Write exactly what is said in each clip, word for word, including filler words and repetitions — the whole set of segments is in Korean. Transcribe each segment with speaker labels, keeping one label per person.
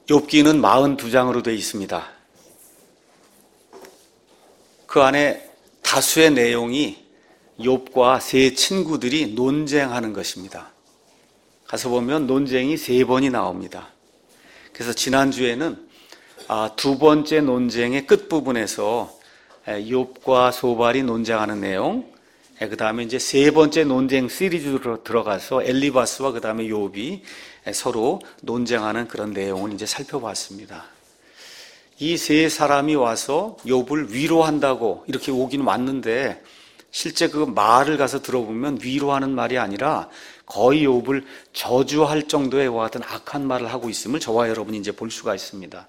Speaker 1: 욥기는 사십이 장으로 되어 있습니다. 그 안에 다수의 내용이 욥과 세 친구들이 논쟁하는 것입니다. 가서 보면 논쟁이 세 번이 나옵니다. 그래서 지난주에는 두 번째 논쟁의 끝부분에서 욥과 소발이 논쟁하는 내용, 그 다음에 이제 세 번째 논쟁 시리즈로 들어가서 엘리바스와 그 다음에 욥이 서로 논쟁하는 그런 내용을 이제 살펴봤습니다. 이 세 사람이 와서 욥을 위로한다고 이렇게 오긴 왔는데 실제 그 말을 가서 들어보면 위로하는 말이 아니라 거의 욥을 저주할 정도의 와 같은 악한 말을 하고 있음을 저와 여러분이 이제 볼 수가 있습니다.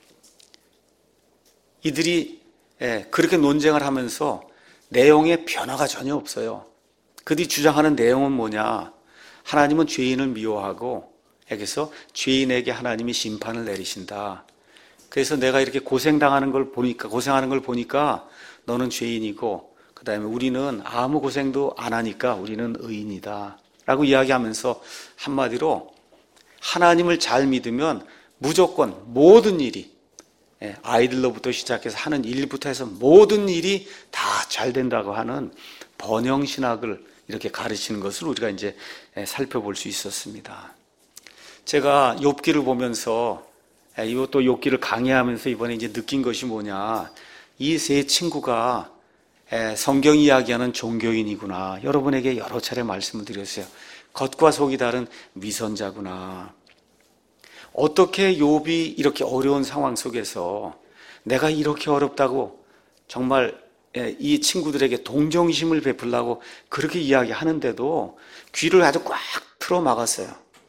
Speaker 1: 이들이 그렇게 논쟁을 하면서 내용의 변화가 전혀 없어요. 그들이 주장하는 내용은 뭐냐? 하나님은 죄인을 미워하고 여기서 죄인에게 하나님이 심판을 내리신다. 그래서 내가 이렇게 고생당하는 걸 보니까 고생하는 걸 보니까 너는 죄인이고 그 다음에 우리는 아무 고생도 안 하니까 우리는 의인이다 라고 이야기하면서 한마디로 하나님을 잘 믿으면 무조건 모든 일이 아이들로부터 시작해서 하는 일부터 해서 모든 일이 다 잘 된다고 하는 번영신학을 이렇게 가르치는 것을 우리가 이제 살펴볼 수 있었습니다. 제가 욥기를 보면서 이것도 욥기를 강의하면서 이번에 이제 느낀 것이 뭐냐, 이 세 친구가 성경 이야기하는 종교인이구나. 여러분에게 여러 차례 말씀을 드렸어요. 겉과 속이 다른 위선자구나. 어떻게 욥이 이렇게 어려운 상황 속에서 내가 이렇게 어렵다고 정말 이 친구들에게 동정심을 베풀라고 그렇게 이야기하는데도 귀를 아주 꽉 틀어 막았어요.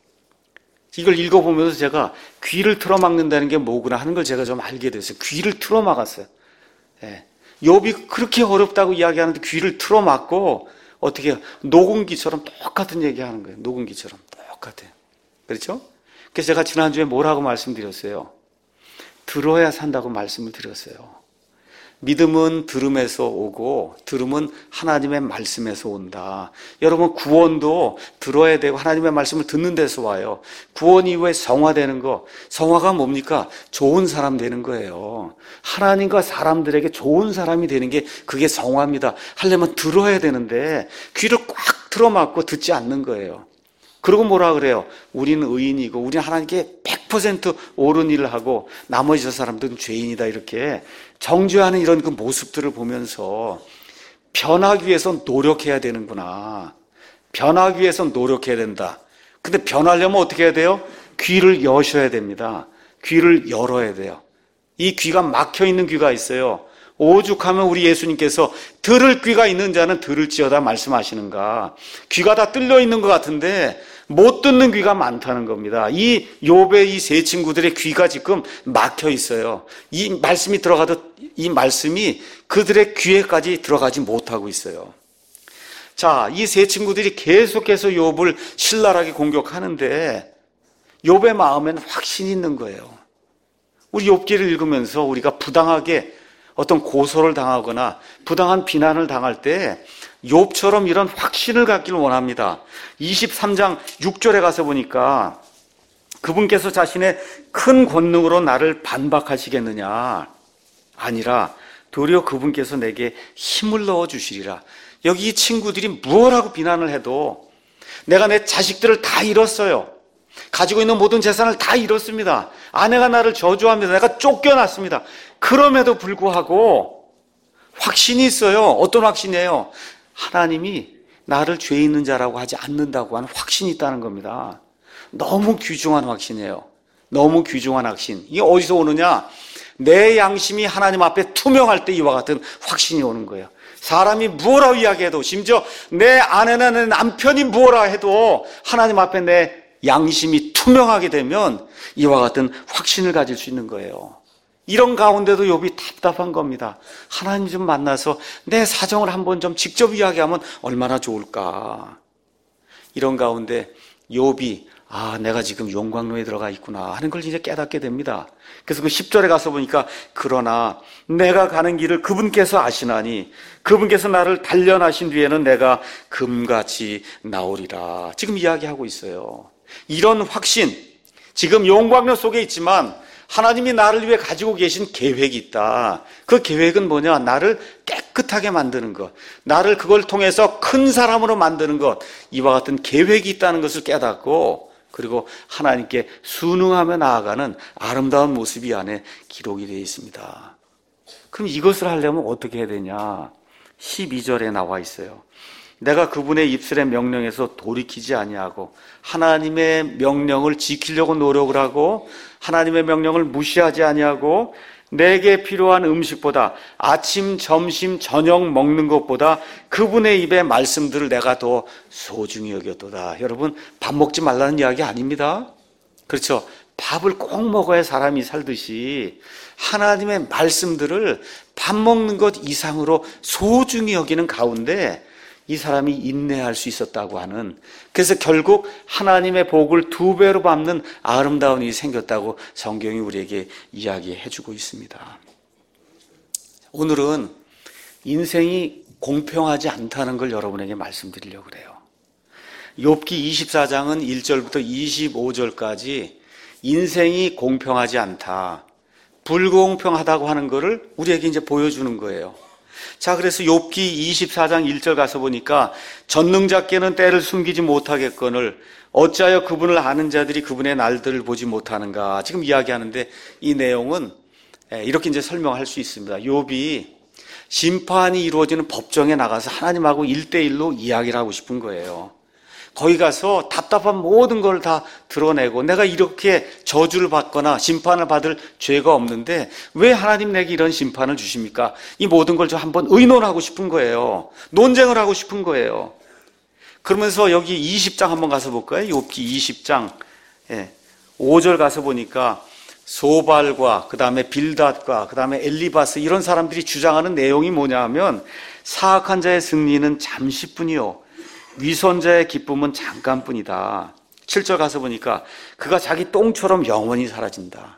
Speaker 1: 이걸 읽어보면서 제가 귀를 틀어 막는다는 게 뭐구나 하는 걸 제가 좀 알게 됐어요. 귀를 틀어 막았어요. 예. 욥이 그렇게 어렵다고 이야기하는데 귀를 틀어 막고 어떻게 녹음기처럼 똑같은 얘기하는 거예요. 녹음기처럼 똑같아요. 그렇죠? 그래서 제가 지난주에 뭐라고 말씀드렸어요? 들어야 산다고 말씀을 드렸어요. 믿음은 들음에서 오고 들음은 하나님의 말씀에서 온다. 여러분, 구원도 들어야 되고 하나님의 말씀을 듣는 데서 와요. 구원 이후에 성화되는 거, 성화가 뭡니까? 좋은 사람 되는 거예요. 하나님과 사람들에게 좋은 사람이 되는 게 그게 성화입니다. 하려면 들어야 되는데 귀를 꽉 틀어막고 듣지 않는 거예요. 그리고 뭐라 그래요? 우리는 의인이고 우리는 하나님께 백 퍼센트 옳은 일을 하고 나머지 저 사람들은 죄인이다. 이렇게 정죄하는 이런 그 모습들을 보면서 변하기 위해서 노력해야 되는구나. 변하기 위해서 노력해야 된다. 근데 변하려면 어떻게 해야 돼요? 귀를 여셔야 됩니다. 귀를 열어야 돼요. 이 귀가 막혀 있는 귀가 있어요. 오죽하면 우리 예수님께서 들을 귀가 있는 자는 들을지어다 말씀하시는가. 귀가 다 뚫려 있는 것 같은데 못 듣는 귀가 많다는 겁니다. 이 욥의 이 세 친구들의 귀가 지금 막혀 있어요. 이 말씀이 들어가도 이 말씀이 그들의 귀에까지 들어가지 못하고 있어요. 자, 이 세 친구들이 계속해서 욥을 신랄하게 공격하는데 욥의 마음에는 확신이 있는 거예요. 우리 욥기를 읽으면서 우리가 부당하게 어떤 고소를 당하거나 부당한 비난을 당할 때 욥처럼 이런 확신을 갖기를 원합니다. 이십삼 장 육 절에 가서 보니까 그분께서 자신의 큰 권능으로 나를 반박하시겠느냐? 아니라 도리어 그분께서 내게 힘을 넣어주시리라. 여기 이 친구들이 무엇하고 비난을 해도 내가 내 자식들을 다 잃었어요. 가지고 있는 모든 재산을 다 잃었습니다. 아내가 나를 저주합니다. 내가 쫓겨났습니다. 그럼에도 불구하고 확신이 있어요. 어떤 확신이에요? 하나님이 나를 죄 있는 자라고 하지 않는다고 하는 확신이 있다는 겁니다. 너무 귀중한 확신이에요. 너무 귀중한 확신. 이게 어디서 오느냐? 내 양심이 하나님 앞에 투명할 때 이와 같은 확신이 오는 거예요. 사람이 무엇라고 이야기해도, 심지어 내 아내나 내 남편이 무엇라 해도 하나님 앞에 내 양심이 투명하게 되면 이와 같은 확신을 가질 수 있는 거예요. 이런 가운데도 욥이 답답한 겁니다. 하나님 좀 만나서 내 사정을 한번 좀 직접 이야기하면 얼마나 좋을까. 이런 가운데 욥이 아, 내가 지금 용광로에 들어가 있구나 하는 걸 이제 깨닫게 됩니다. 그래서 그 십 절에 가서 보니까 그러나 내가 가는 길을 그분께서 아시나니 그분께서 나를 단련하신 뒤에는 내가 금같이 나오리라. 지금 이야기하고 있어요. 이런 확신, 지금 용광로 속에 있지만 하나님이 나를 위해 가지고 계신 계획이 있다. 그 계획은 뭐냐? 나를 깨끗하게 만드는 것, 나를 그걸 통해서 큰 사람으로 만드는 것, 이와 같은 계획이 있다는 것을 깨닫고, 그리고 하나님께 순응하며 나아가는 아름다운 모습이 이 안에 기록이 되어 있습니다. 그럼 이것을 하려면 어떻게 해야 되냐? 십이 절에 나와 있어요. 내가 그분의 입술의 명령에서 돌이키지 아니하고 하나님의 명령을 지키려고 노력을 하고 하나님의 명령을 무시하지 아니하고 내게 필요한 음식보다 아침, 점심, 저녁 먹는 것보다 그분의 입의 말씀들을 내가 더 소중히 여겼도다. 여러분, 밥 먹지 말라는 이야기 아닙니다. 그렇죠? 밥을 꼭 먹어야 사람이 살듯이 하나님의 말씀들을 밥 먹는 것 이상으로 소중히 여기는 가운데 이 사람이 인내할 수 있었다고 하는, 그래서 결국 하나님의 복을 두 배로 받는 아름다운 일이 생겼다고 성경이 우리에게 이야기해 주고 있습니다. 오늘은 인생이 공평하지 않다는 걸 여러분에게 말씀드리려고 그래요. 욥기 이십사 장은 일 절부터 이십오 절까지 인생이 공평하지 않다, 불공평하다고 하는 것을 우리에게 이제 보여주는 거예요. 자, 그래서 욥기 이십사 장 일 절 가서 보니까 전능자께는 때를 숨기지 못하겠거늘 어찌하여 그분을 아는 자들이 그분의 날들을 보지 못하는가, 지금 이야기하는데 이 내용은 이렇게 이제 설명할 수 있습니다. 욥이 심판이 이루어지는 법정에 나가서 하나님하고 일대일로 이야기를 하고 싶은 거예요. 거기 가서 답답한 모든 걸 다 드러내고, 내가 이렇게 저주를 받거나 심판을 받을 죄가 없는데 왜 하나님 내게 이런 심판을 주십니까? 이 모든 걸 좀 한번 의논하고 싶은 거예요. 논쟁을 하고 싶은 거예요. 그러면서 여기 이십 장 한번 가서 볼까요? 욥기 이십 장 오 절 가서 보니까 소발과 그 다음에 빌닷과 그 다음에 엘리바스, 이런 사람들이 주장하는 내용이 뭐냐 하면 사악한 자의 승리는 잠시뿐이요 위선자의 기쁨은 잠깐뿐이다. 칠 절 가서 보니까 그가 자기 똥처럼 영원히 사라진다.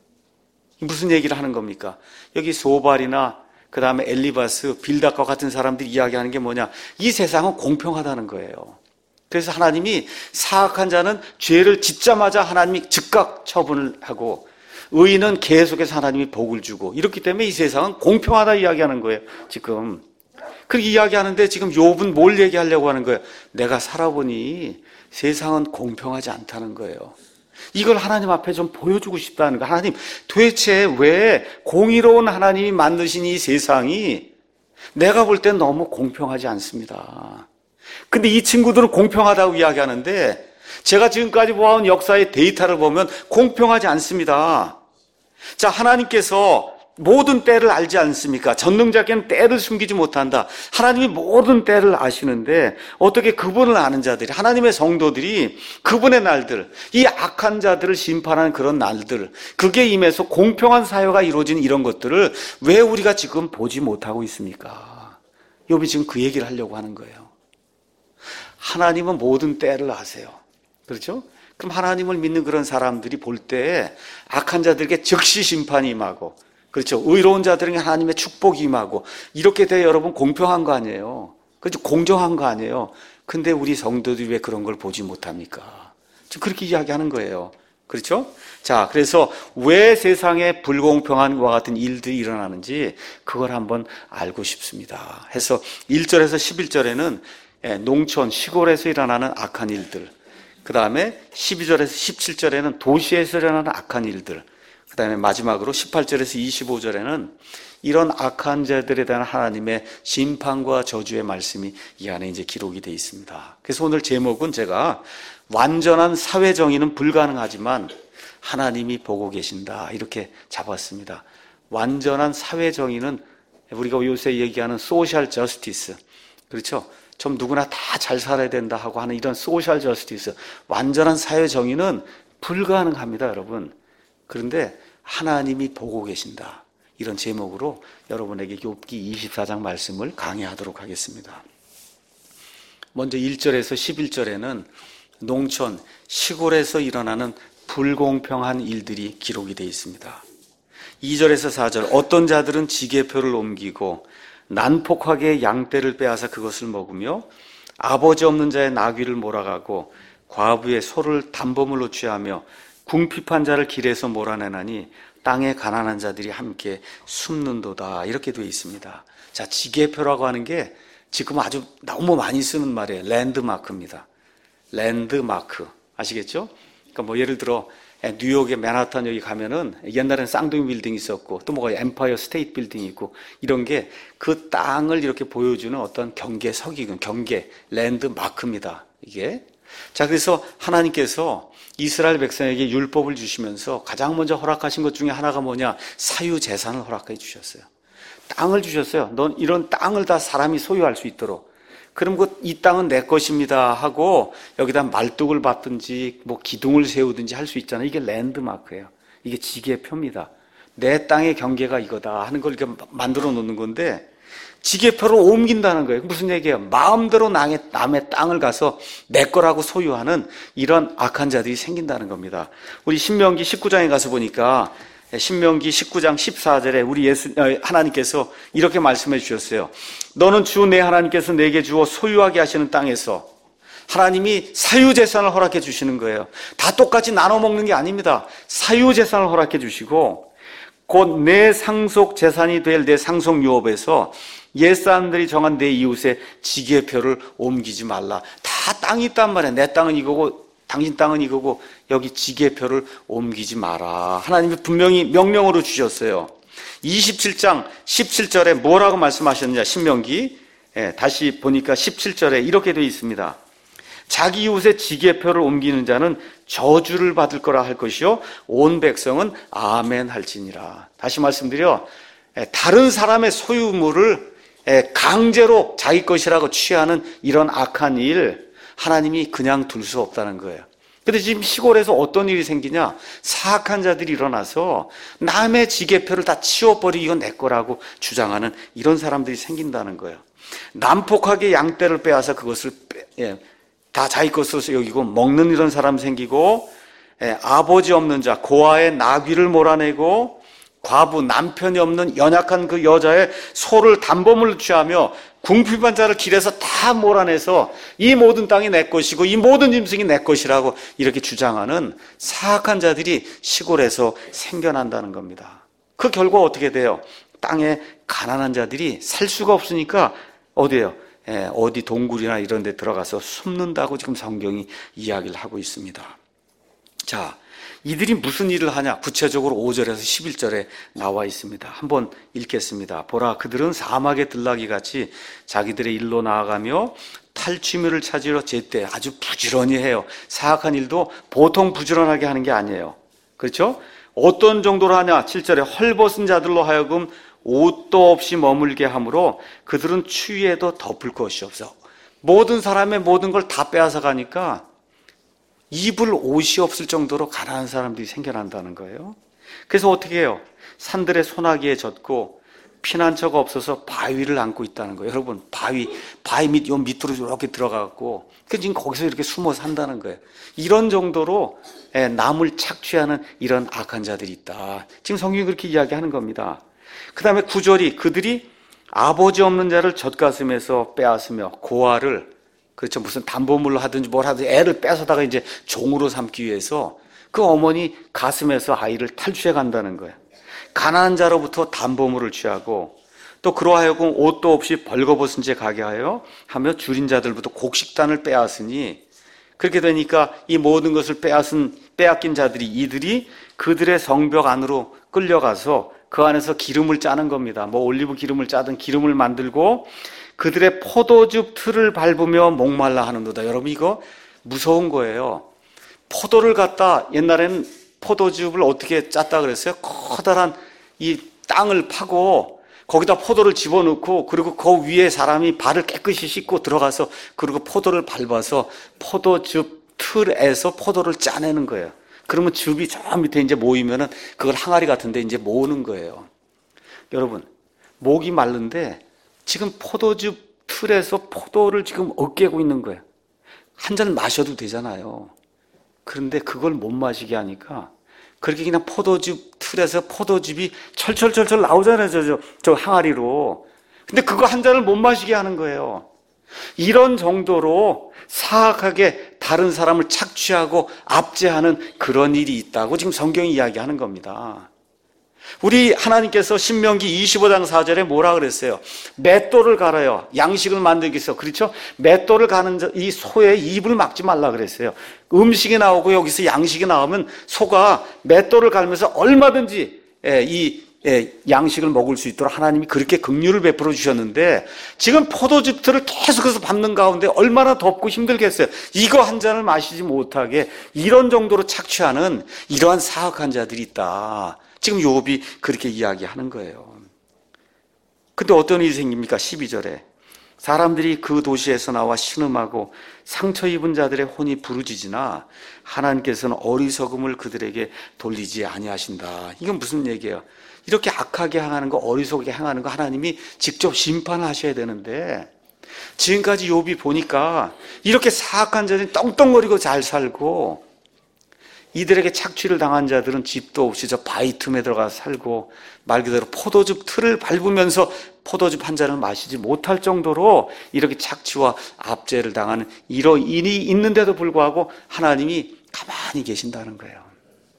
Speaker 1: 무슨 얘기를 하는 겁니까? 여기 소발이나 그 다음에 엘리바스, 빌닷과 같은 사람들이 이야기하는 게 뭐냐? 이 세상은 공평하다는 거예요. 그래서 하나님이 사악한 자는 죄를 짓자마자 하나님이 즉각 처분을 하고 의인은 계속해서 하나님이 복을 주고, 이렇기 때문에 이 세상은 공평하다 이야기하는 거예요. 지금 그렇게 이야기하는데 지금 욥은 뭘 얘기하려고 하는 거예요? 내가 살아보니 세상은 공평하지 않다는 거예요. 이걸 하나님 앞에 좀 보여주고 싶다는 거예요. 하나님, 도대체 왜 공의로운 하나님이 만드신 이 세상이 내가 볼 땐 너무 공평하지 않습니다. 근데 이 친구들은 공평하다고 이야기하는데 제가 지금까지 보아온 역사의 데이터를 보면 공평하지 않습니다. 자, 하나님께서 모든 때를 알지 않습니까? 전능자께는 때를 숨기지 못한다. 하나님이 모든 때를 아시는데 어떻게 그분을 아는 자들이, 하나님의 성도들이 그분의 날들, 이 악한 자들을 심판하는 그런 날들, 그게 임해서 공평한 사회가 이루어진 이런 것들을 왜 우리가 지금 보지 못하고 있습니까? 욥이 지금 그 얘기를 하려고 하는 거예요. 하나님은 모든 때를 아세요. 그렇죠? 그럼 하나님을 믿는 그런 사람들이 볼 때 악한 자들에게 즉시 심판이 임하고, 그렇죠, 의로운 자들에게 하나님의 축복이 임하고, 이렇게 돼 여러분 공평한 거 아니에요. 그렇죠? 공정한 거 아니에요. 근데 우리 성도들이 왜 그런 걸 보지 못합니까? 지금 그렇게 이야기하는 거예요. 그렇죠? 자, 그래서 왜 세상에 불공평한 것과 같은 일들이 일어나는지 그걸 한번 알고 싶습니다. 해서 일 절에서 십일 절에는 농촌, 시골에서 일어나는 악한 일들, 그 다음에 십이 절에서 십칠 절에는 도시에서 일어나는 악한 일들, 그 다음에 마지막으로 십팔 절에서 이십오 절에는 이런 악한 자들에 대한 하나님의 심판과 저주의 말씀이 이 안에 이제 기록이 되어 있습니다. 그래서 오늘 제목은 제가 완전한 사회 정의는 불가능하지만 하나님이 보고 계신다, 이렇게 잡았습니다. 완전한 사회 정의는 우리가 요새 얘기하는 소셜 저스티스, 그렇죠? 좀 누구나 다 잘 살아야 된다 하고 하는 이런 소셜 저스티스, 완전한 사회 정의는 불가능합니다, 여러분. 그런데 하나님이 보고 계신다, 이런 제목으로 여러분에게 욥기 이십사 장 말씀을 강의하도록 하겠습니다. 먼저 일 절에서 십일 절에는 농촌, 시골에서 일어나는 불공평한 일들이 기록이 되어 있습니다. 이 절에서 사 절, 어떤 자들은 지게표를 옮기고 난폭하게 양떼를 빼앗아 그것을 먹으며 아버지 없는 자의 나귀를 몰아가고 과부의 소를 담보물로 취하며 궁핍한 자를 길에서 몰아내나니 땅에 가난한 자들이 함께 숨는도다. 이렇게 되어 있습니다. 자, 지계표라고 하는 게 지금 아주 너무 많이 쓰는 말이에요. 랜드마크입니다. 랜드마크. 아시겠죠? 그러니까 뭐 예를 들어 뉴욕의 맨하탄 여기 가면은 옛날에는 쌍둥이 빌딩이 있었고 또 뭐가 엠파이어 스테이트 빌딩이 있고 이런 게 그 땅을 이렇게 보여주는 어떤 경계석이군, 경계, 랜드마크입니다. 이게. 자, 그래서 하나님께서 이스라엘 백성에게 율법을 주시면서 가장 먼저 허락하신 것 중에 하나가 뭐냐? 사유재산을 허락해 주셨어요. 땅을 주셨어요. 넌 이런 땅을 다 사람이 소유할 수 있도록. 그럼 그 이 땅은 내 것입니다 하고 여기다 말뚝을 받든지 뭐 기둥을 세우든지 할 수 있잖아요. 이게 랜드마크예요. 이게 지계표입니다. 내 땅의 경계가 이거다 하는 걸 이렇게 만들어 놓는 건데 지계표를 옮긴다는 거예요. 무슨 얘기예요? 마음대로 남의, 남의 땅을 가서 내 거라고 소유하는 이런 악한 자들이 생긴다는 겁니다. 우리 신명기 십구 장에 가서 보니까 신명기 십구 장 십사 절에 우리 예수 하나님께서 이렇게 말씀해 주셨어요. 너는 주 내 하나님께서 내게 주어 소유하게 하시는 땅에서 하나님이 사유재산을 허락해 주시는 거예요. 다 똑같이 나눠 먹는 게 아닙니다. 사유재산을 허락해 주시고 곧 내 상속 재산이 될 내 상속 유업에서 옛사람들이 정한 내 이웃의 지계표를 옮기지 말라. 다 땅이 있단 말이야. 내 땅은 이거고 당신 땅은 이거고 여기 지계표를 옮기지 마라. 하나님이 분명히 명령으로 주셨어요. 이십칠 장 십칠 절에 뭐라고 말씀하셨느냐. 신명기 예, 다시 보니까 십칠 절에 이렇게 되어 있습니다. 자기 이웃의 지계표를 옮기는 자는 저주를 받을 거라 할 것이요 온 백성은 아멘 할지니라. 다시 말씀드려 다른 사람의 소유물을 강제로 자기 것이라고 취하는 이런 악한 일 하나님이 그냥 둘 수 없다는 거예요. 근데 지금 시골에서 어떤 일이 생기냐? 사악한 자들이 일어나서 남의 지계표를 다 치워버리고 이건 내 거라고 주장하는 이런 사람들이 생긴다는 거예요. 난폭하게 양떼를 빼앗아 그것을 빼, 예, 다 자기 것으로 여기고 먹는 이런 사람 생기고 예, 아버지 없는 자 고아의 나귀를 몰아내고 과부 남편이 없는 연약한 그 여자의 소를 담보물로 취하며 궁핍한 자를 길에서 다 몰아내서 이 모든 땅이 내 것이고 이 모든 짐승이 내 것이라고 이렇게 주장하는 사악한 자들이 시골에서 생겨난다는 겁니다. 그 결과 어떻게 돼요? 땅에 가난한 자들이 살 수가 없으니까 어디예요? 예, 어디 동굴이나 이런 데 들어가서 숨는다고 지금 성경이 이야기를 하고 있습니다. 자, 이들이 무슨 일을 하냐? 구체적으로 오 절에서 십일 절에 나와 있습니다. 한번 읽겠습니다. 보라, 그들은 사막의 들나귀같이 자기들의 일로 나아가며 탈취물을 찾으러 제때 아주 부지런히 해요. 사악한 일도 보통 부지런하게 하는 게 아니에요. 그렇죠? 어떤 정도로 하냐? 칠 절에 헐벗은 자들로 하여금 옷도 없이 머물게 하므로 그들은 추위에도 덮을 것이 없어. 모든 사람의 모든 걸 다 빼앗아 가니까 입을 옷이 없을 정도로 가난한 사람들이 생겨난다는 거예요. 그래서 어떻게 해요? 산들의 소나기에 젖고 피난처가 없어서 바위를 안고 있다는 거예요. 여러분, 바위, 바위 밑, 요 밑으로 이렇게 들어가고 지금 거기서 이렇게 숨어 산다는 거예요. 이런 정도로 남을 착취하는 이런 악한 자들이 있다. 지금 성경이 그렇게 이야기하는 겁니다. 그 다음에 구 절이 그들이 아버지 없는 자를 젖가슴에서 빼앗으며 고아를 그렇죠. 무슨 담보물로 하든지 뭘 하든지 애를 뺏어다가 이제 종으로 삼기 위해서 그 어머니 가슴에서 아이를 탈취해 간다는 거예요. 가난한 자로부터 담보물을 취하고 또 그러하여금 옷도 없이 벌거벗은 채 가게 하여 하며 줄인 자들부터 곡식단을 빼앗으니 그렇게 되니까 이 모든 것을 빼앗은 빼앗긴 자들이 이들이 그들의 성벽 안으로 끌려가서 그 안에서 기름을 짜는 겁니다. 뭐 올리브 기름을 짜든 기름을 만들고 그들의 포도즙 틀을 밟으며 목말라 하는도다. 여러분 이거 무서운 거예요. 포도를 갖다 옛날에는 포도즙을 어떻게 짰다 그랬어요? 커다란 이 땅을 파고 거기다 포도를 집어넣고 그리고 그 위에 사람이 발을 깨끗이 씻고 들어가서 그리고 포도를 밟아서 포도즙 틀에서 포도를 짜내는 거예요. 그러면 즙이 저 밑에 이제 모이면은 그걸 항아리 같은데 이제 모으는 거예요. 여러분 목이 마른데 지금 포도즙 틀에서 포도를 지금 으깨고 있는 거예요. 한 잔 마셔도 되잖아요. 그런데 그걸 못 마시게 하니까 그렇게 그냥 포도즙 틀에서 포도즙이 철철철철 나오잖아요. 저, 저, 저 항아리로. 근데 그거 한 잔을 못 마시게 하는 거예요. 이런 정도로 사악하게 다른 사람을 착취하고 압제하는 그런 일이 있다고 지금 성경이 이야기하는 겁니다. 우리 하나님께서 신명기 이십오 장 사 절에 뭐라 그랬어요? 맷돌을 갈아요. 양식을 만들기 위해서. 그렇죠? 맷돌을 가는 이 소의 입을 막지 말라 그랬어요. 음식이 나오고 여기서 양식이 나오면 소가 맷돌을 갈면서 얼마든지 이 양식을 먹을 수 있도록 하나님이 그렇게 긍휼을 베풀어 주셨는데, 지금 포도즙들을 계속해서 밟는 가운데 얼마나 덥고 힘들겠어요. 이거 한 잔을 마시지 못하게 이런 정도로 착취하는 이러한 사악한 자들이 있다. 지금 욥이 그렇게 이야기하는 거예요. 근데 어떤 일이 생깁니까? 십이 절에 사람들이 그 도시에서 나와 신음하고 상처 입은 자들의 혼이 부르짖으나 하나님께서는 어리석음을 그들에게 돌리지 아니하신다. 이건 무슨 얘기예요? 이렇게 악하게 행하는 거, 어리석게 행하는 거 하나님이 직접 심판하셔야 되는데, 지금까지 욥이 보니까 이렇게 사악한 자들이 떵떵거리고 잘 살고, 이들에게 착취를 당한 자들은 집도 없이 저 바위 틈에 들어가 살고, 말 그대로 포도즙 틀을 밟으면서 포도즙 한 잔을 마시지 못할 정도로 이렇게 착취와 압제를 당하는 이런 일이 있는데도 불구하고 하나님이 가만히 계신다는 거예요.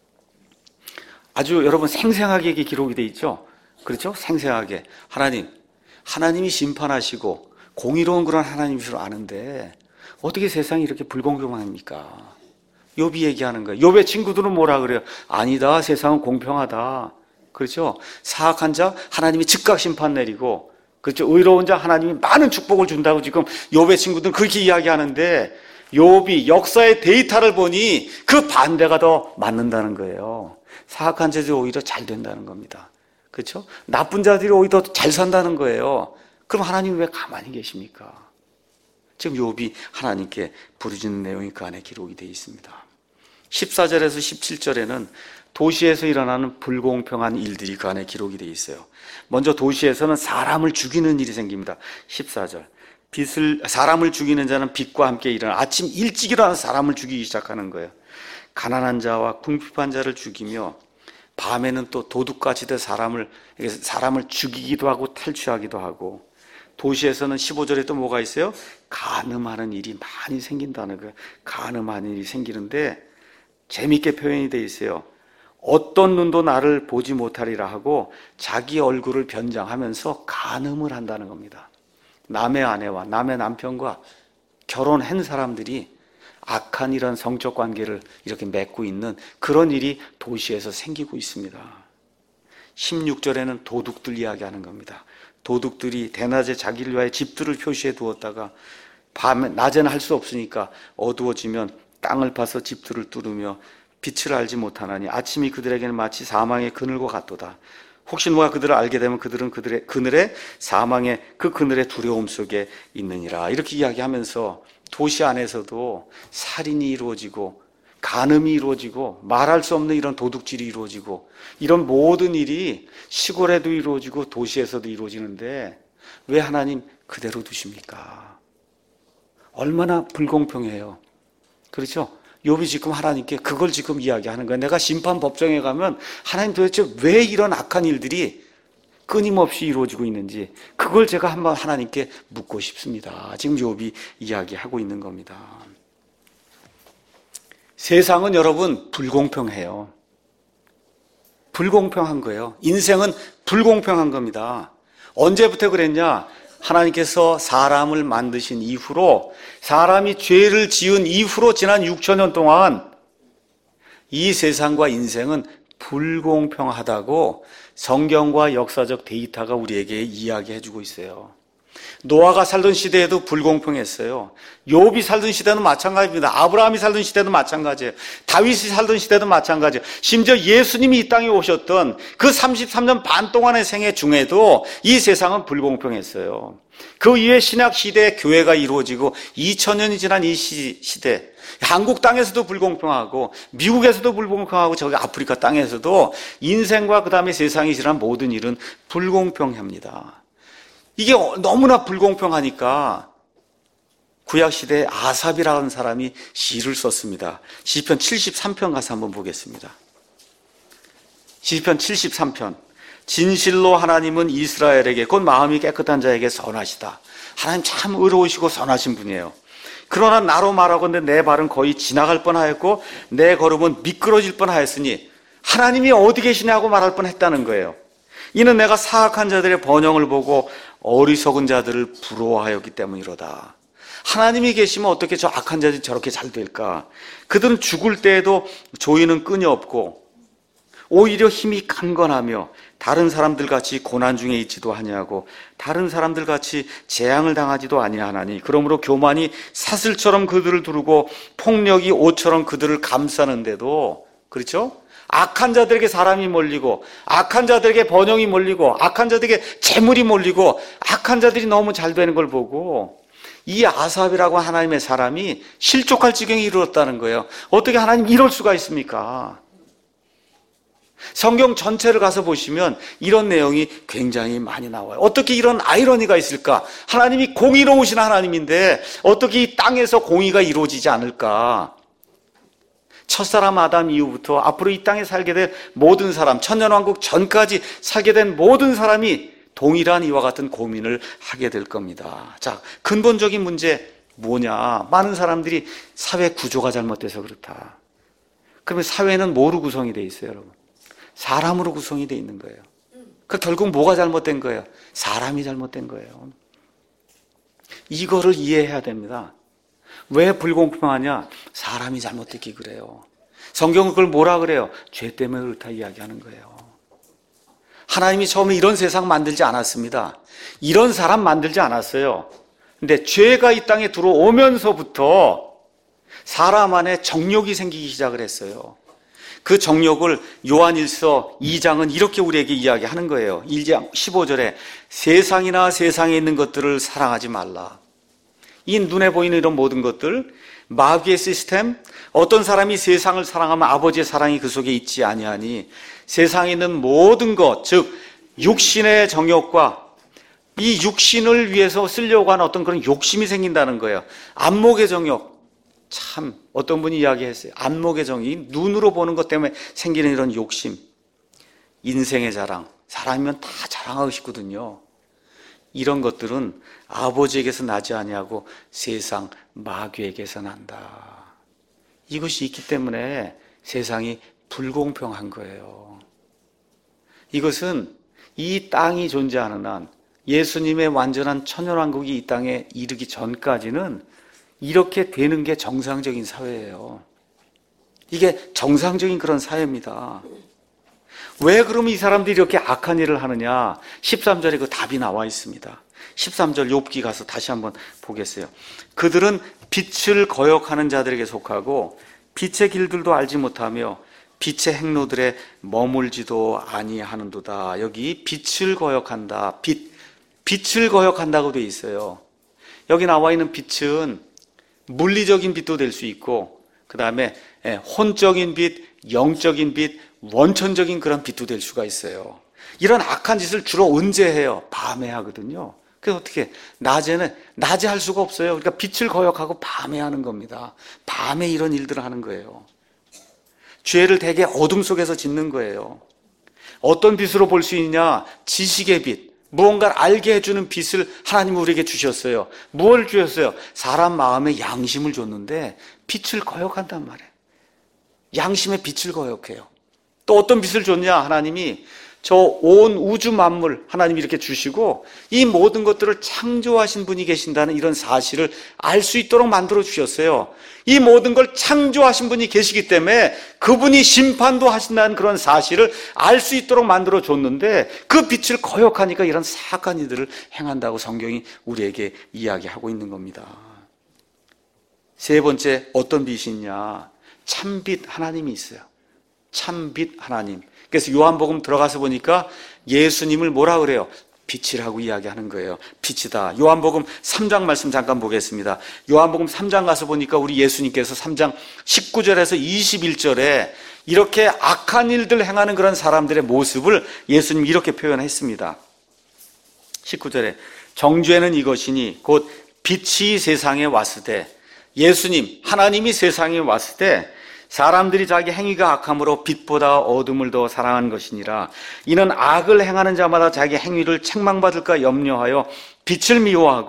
Speaker 1: 아주 여러분 생생하게 이게 기록이 돼 있죠? 그렇죠? 생생하게. 하나님, 하나님이 심판하시고 공의로운 그런 하나님이시로 아는데 어떻게 세상이 이렇게 불공평합니까? 욥이 얘기하는 거예요. 욥의 친구들은 뭐라 그래요? 아니다, 세상은 공평하다. 그렇죠? 사악한 자 하나님이 즉각 심판 내리고, 그렇죠? 의로운 자 하나님이 많은 축복을 준다고 지금 욥의 친구들은 그렇게 이야기하는데, 욥이 역사의 데이터를 보니 그 반대가 더 맞는다는 거예요. 사악한 자들이 오히려 잘 된다는 겁니다. 그렇죠? 나쁜 자들이 오히려 더 잘 산다는 거예요. 그럼 하나님 왜 가만히 계십니까? 지금 욥이 하나님께 부르짖는 내용이 그 안에 기록이 되어 있습니다. 십사 절에서 십칠 절에는 도시에서 일어나는 불공평한 일들이 그 안에 기록이 되어 있어요. 먼저 도시에서는 사람을 죽이는 일이 생깁니다. 십사 절. 빛을, 사람을 죽이는 자는 빛과 함께 일어나 아침 일찍 일어나서 사람을 죽이기 시작하는 거예요. 가난한 자와 궁핍한 자를 죽이며 밤에는 또 도둑같이 돼 사람을, 사람을 죽이기도 하고 탈취하기도 하고, 도시에서는 십오 절에 또 뭐가 있어요? 간음하는 일이 많이 생긴다는 거예요. 간음하는 일이 생기는데 재미있게 표현이 되어 있어요. 어떤 눈도 나를 보지 못하리라 하고 자기 얼굴을 변장하면서 간음을 한다는 겁니다. 남의 아내와 남의 남편과 결혼한 사람들이 악한 이런 성적 관계를 이렇게 맺고 있는 그런 일이 도시에서 생기고 있습니다. 십육 절에는 도둑들 이야기하는 겁니다. 도둑들이 대낮에 자기를 위하여 집들을 표시해 두었다가 밤에, 낮에는 할 수 없으니까 어두워지면 땅을 파서 집들을 뚫으며 빛을 알지 못하나니 아침이 그들에게는 마치 사망의 그늘과 같도다. 혹시 누가 그들을 알게 되면 그들은 그들의 그늘에, 사망의 그 그늘의 두려움 속에 있느니라. 이렇게 이야기하면서 도시 안에서도 살인이 이루어지고 간음이 이루어지고 말할 수 없는 이런 도둑질이 이루어지고 이런 모든 일이 시골에도 이루어지고 도시에서도 이루어지는데 왜 하나님 그대로 두십니까? 얼마나 불공평해요. 그렇죠? 욥이 지금 하나님께 그걸 지금 이야기하는 거예요. 내가 심판 법정에 가면 하나님 도대체 왜 이런 악한 일들이 끊임없이 이루어지고 있는지 그걸 제가 한번 하나님께 묻고 싶습니다. 지금 욥이 이야기하고 있는 겁니다. 세상은 여러분 불공평해요. 불공평한 거예요. 인생은 불공평한 겁니다. 언제부터 그랬냐? 하나님께서 사람을 만드신 이후로, 사람이 죄를 지은 이후로 지난 육천 년 동안 이 세상과 인생은 불공평하다고 성경과 역사적 데이터가 우리에게 이야기해주고 있어요. 노아가 살던 시대에도 불공평했어요. 욥이 살던 시대는 마찬가지입니다. 아브라함이 살던 시대도 마찬가지예요. 다윗이 살던 시대도 마찬가지예요. 심지어 예수님이 이 땅에 오셨던 그 삼십삼 년 반 동안의 생애 중에도 이 세상은 불공평했어요. 그 이후에 신약 시대에 교회가 이루어지고 이천 년이 지난 이 시대, 한국 땅에서도 불공평하고 미국에서도 불공평하고 저기 아프리카 땅에서도 인생과 그 다음에 세상이 지난 모든 일은 불공평합니다. 이게 너무나 불공평하니까 구약시대에 아삽이라는 사람이 시를 썼습니다. 시편 칠십삼 편 가서 한번 보겠습니다. 시편 칠십삼 편. 진실로 하나님은 이스라엘에게 곧 마음이 깨끗한 자에게 선하시다. 하나님 참 의로우시고 선하신 분이에요. 그러나 나로 말하건대 내 발은 거의 지나갈 뻔하였고 내 걸음은 미끄러질 뻔하였으니 하나님이 어디 계시냐고 말할 뻔했다는 거예요. 이는 내가 사악한 자들의 번영을 보고 어리석은 자들을 부러워하였기 때문이로다. 하나님이 계시면 어떻게 저 악한 자들이 저렇게 잘 될까? 그들은 죽을 때에도 조이는 끈이 없고 오히려 힘이 강건하며 다른 사람들 같이 고난 중에 있지도 아니하고 다른 사람들 같이 재앙을 당하지도 아니하나니 그러므로 교만이 사슬처럼 그들을 두르고 폭력이 옷처럼 그들을 감싸는데도, 그렇죠? 악한 자들에게 사람이 몰리고 악한 자들에게 번영이 몰리고 악한 자들에게 재물이 몰리고 악한 자들이 너무 잘 되는 걸 보고 이 아삽이라고 하나님의 사람이 실족할 지경에 이르렀다는 거예요. 어떻게 하나님 이럴 수가 있습니까? 성경 전체를 가서 보시면 이런 내용이 굉장히 많이 나와요. 어떻게 이런 아이러니가 있을까? 하나님이 공의로우신 하나님인데 어떻게 이 땅에서 공의가 이루어지지 않을까? 첫사람 아담 이후부터 앞으로 이 땅에 살게 될 모든 사람, 천년왕국 전까지 살게 된 모든 사람이 동일한 이와 같은 고민을 하게 될 겁니다. 자, 근본적인 문제 뭐냐? 많은 사람들이 사회 구조가 잘못돼서 그렇다. 그러면 사회는 뭐로 구성이 돼 있어요, 여러분? 사람으로 구성이 돼 있는 거예요. 그 결국 뭐가 잘못된 거예요? 사람이 잘못된 거예요. 이거를 이해해야 됩니다. 왜 불공평하냐? 사람이 잘못됐기 그래요. 성경은 그걸 뭐라 그래요? 죄 때문에 그렇다 이야기하는 거예요. 하나님이 처음에 이런 세상 만들지 않았습니다. 이런 사람 만들지 않았어요. 근데 죄가 이 땅에 들어오면서부터 사람 안에 정욕이 생기기 시작을 했어요. 그 정욕을 요한일서 이 장은 이렇게 우리에게 이야기하는 거예요. 일 장 십오 절에 세상이나 세상에 있는 것들을 사랑하지 말라. 이 눈에 보이는 이런 모든 것들, 마귀의 시스템, 어떤 사람이 세상을 사랑하면 아버지의 사랑이 그 속에 있지 아니하니 세상에 있는 모든 것, 즉 육신의 정욕과 이 육신을 위해서 쓰려고 하는 어떤 그런 욕심이 생긴다는 거예요. 안목의 정욕, 참 어떤 분이 이야기했어요. 안목의 정욕, 눈으로 보는 것 때문에 생기는 이런 욕심, 인생의 자랑, 사람이면 다 자랑하고 싶거든요. 이런 것들은 아버지에게서 나지 아니하고 세상 마귀에게서 난다. 이것이 있기 때문에 세상이 불공평한 거예요. 이것은 이 땅이 존재하는 한 예수님의 완전한 천년왕국이 이 땅에 이르기 전까지는 이렇게 되는 게 정상적인 사회예요. 이게 정상적인 그런 사회입니다. 왜 그러면 이 사람들이 이렇게 악한 일을 하느냐? 십삼 절에 그 답이 나와 있습니다. 십삼 절 욥기 가서 다시 한번 보겠어요. 그들은 빛을 거역하는 자들에게 속하고 빛의 길들도 알지 못하며 빛의 행로들에 머물지도 아니하는도다. 여기 빛을 거역한다. 빛, 빛을 거역한다고 돼 있어요. 여기 나와 있는 빛은 물리적인 빛도 될 수 있고 그 다음에 혼적인 빛, 영적인 빛, 원천적인 그런 빛도 될 수가 있어요. 이런 악한 짓을 주로 언제 해요? 밤에 하거든요. 그래서 어떻게 낮에는 낮에 할 수가 없어요. 그러니까 빛을 거역하고 밤에 하는 겁니다. 밤에 이런 일들을 하는 거예요. 죄를 대개 어둠 속에서 짓는 거예요. 어떤 빛으로 볼 수 있냐? 지식의 빛, 무언가를 알게 해주는 빛을 하나님은 우리에게 주셨어요. 무엇을 주셨어요? 사람 마음에 양심을 줬는데 빛을 거역한단 말이에요. 양심의 빛을 거역해요. 또 어떤 빛을 줬냐? 하나님이 저 온 우주 만물 하나님이 이렇게 주시고 이 모든 것들을 창조하신 분이 계신다는 이런 사실을 알 수 있도록 만들어 주셨어요. 이 모든 걸 창조하신 분이 계시기 때문에 그분이 심판도 하신다는 그런 사실을 알 수 있도록 만들어 줬는데 그 빛을 거역하니까 이런 사악한 이들을 행한다고 성경이 우리에게 이야기하고 있는 겁니다. 세 번째, 어떤 빛이 있냐? 참빛 하나님이 있어요. 참빛 하나님. 그래서 요한복음 들어가서 보니까 예수님을 뭐라 그래요? 빛이라고 이야기하는 거예요. 빛이다. 요한복음 삼 장 말씀 잠깐 보겠습니다. 요한복음 삼 장 가서 보니까 우리 예수님께서 삼 장 십구 절에서 이십일 절에 이렇게 악한 일들 행하는 그런 사람들의 모습을 예수님이 이렇게 표현했습니다. 십구 절에 정죄는 이것이니 곧 빛이 세상에 왔을 때, 예수님 하나님이 세상에 왔을 때 사람들이 자기 행위가 악함으로 빛보다 어둠을 더 사랑한 것이니라. 이는 악을 행하는 자마다 자기 행위를 책망받을까 염려하여 빛을 미워하고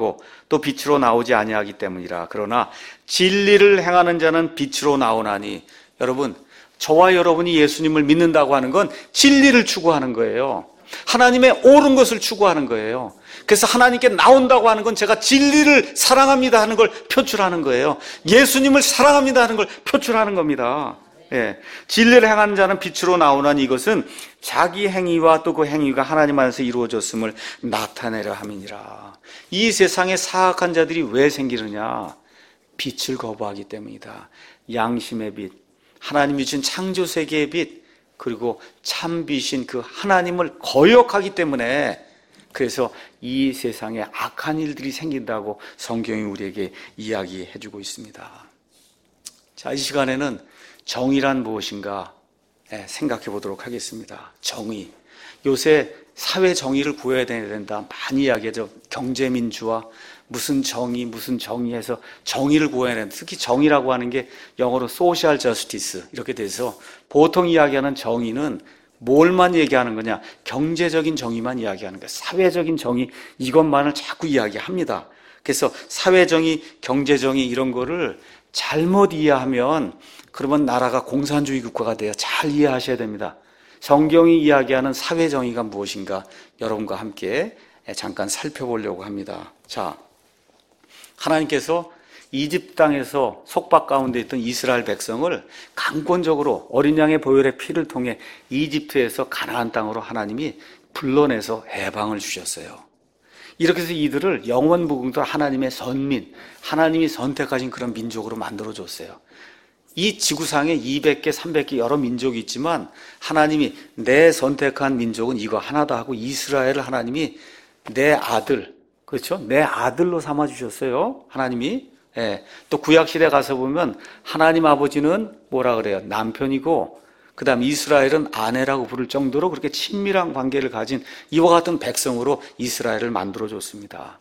Speaker 1: 또 빛으로 나오지 아니하기 때문이라. 그러나 진리를 행하는 자는 빛으로 나오나니. 여러분, 저와 여러분이 예수님을 믿는다고 하는 건 진리를 추구하는 거예요. 하나님의 옳은 것을 추구하는 거예요. 그래서 하나님께 나온다고 하는 건 제가 진리를 사랑합니다 하는 걸 표출하는 거예요. 예수님을 사랑합니다 하는 걸 표출하는 겁니다. 예. 진리를 행하는 자는 빛으로 나오나니 이것은 자기 행위와 또 그 행위가 하나님 안에서 이루어졌음을 나타내려 함이니라. 이 세상에 사악한 자들이 왜 생기느냐? 빛을 거부하기 때문이다. 양심의 빛, 하나님이 주신 창조 세계의 빛, 그리고 참 빛인 그 하나님을 거역하기 때문에, 그래서 이 세상에 악한 일들이 생긴다고 성경이 우리에게 이야기해주고 있습니다. 자, 이 시간에는 정의란 무엇인가 생각해 보도록 하겠습니다. 정의. 요새 사회 정의를 구해야 된다 많이 이야기하죠. 경제민주화, 무슨 정의, 무슨 정의해서 정의를 구해야 된다. 특히 정의라고 하는 게 영어로 social justice 이렇게 돼서 보통 이야기하는 정의는 뭘만 얘기하는 거냐? 경제적인 정의만 이야기하는 거예요. 사회적인 정의 이것만을 자꾸 이야기합니다. 그래서 사회정의, 경제정의 이런 거를 잘못 이해하면 그러면 나라가 공산주의 국가가 돼요. 잘 이해하셔야 됩니다. 성경이 이야기하는 사회정의가 무엇인가 여러분과 함께 잠깐 살펴보려고 합니다. 자, 하나님께서 이집트 땅에서 속박 가운데 있던 이스라엘 백성을 강권적으로 어린 양의 보혈의 피를 통해 이집트에서 가나안 땅으로 하나님이 불러내서 해방을 주셨어요. 이렇게 해서 이들을 영원무궁도 하나님의 선민, 하나님이 선택하신 그런 민족으로 만들어줬어요. 이 지구상에 이백 개, 삼백 개 여러 민족이 있지만 하나님이 내 선택한 민족은 이거 하나다 하고 이스라엘을 하나님이 내 아들, 그렇죠? 내 아들로 삼아주셨어요. 하나님이. 예. 또 구약시대 가서 보면 하나님 아버지는 뭐라 그래요? 남편이고 그 다음 이스라엘은 아내라고 부를 정도로 그렇게 친밀한 관계를 가진 이와 같은 백성으로 이스라엘을 만들어줬습니다.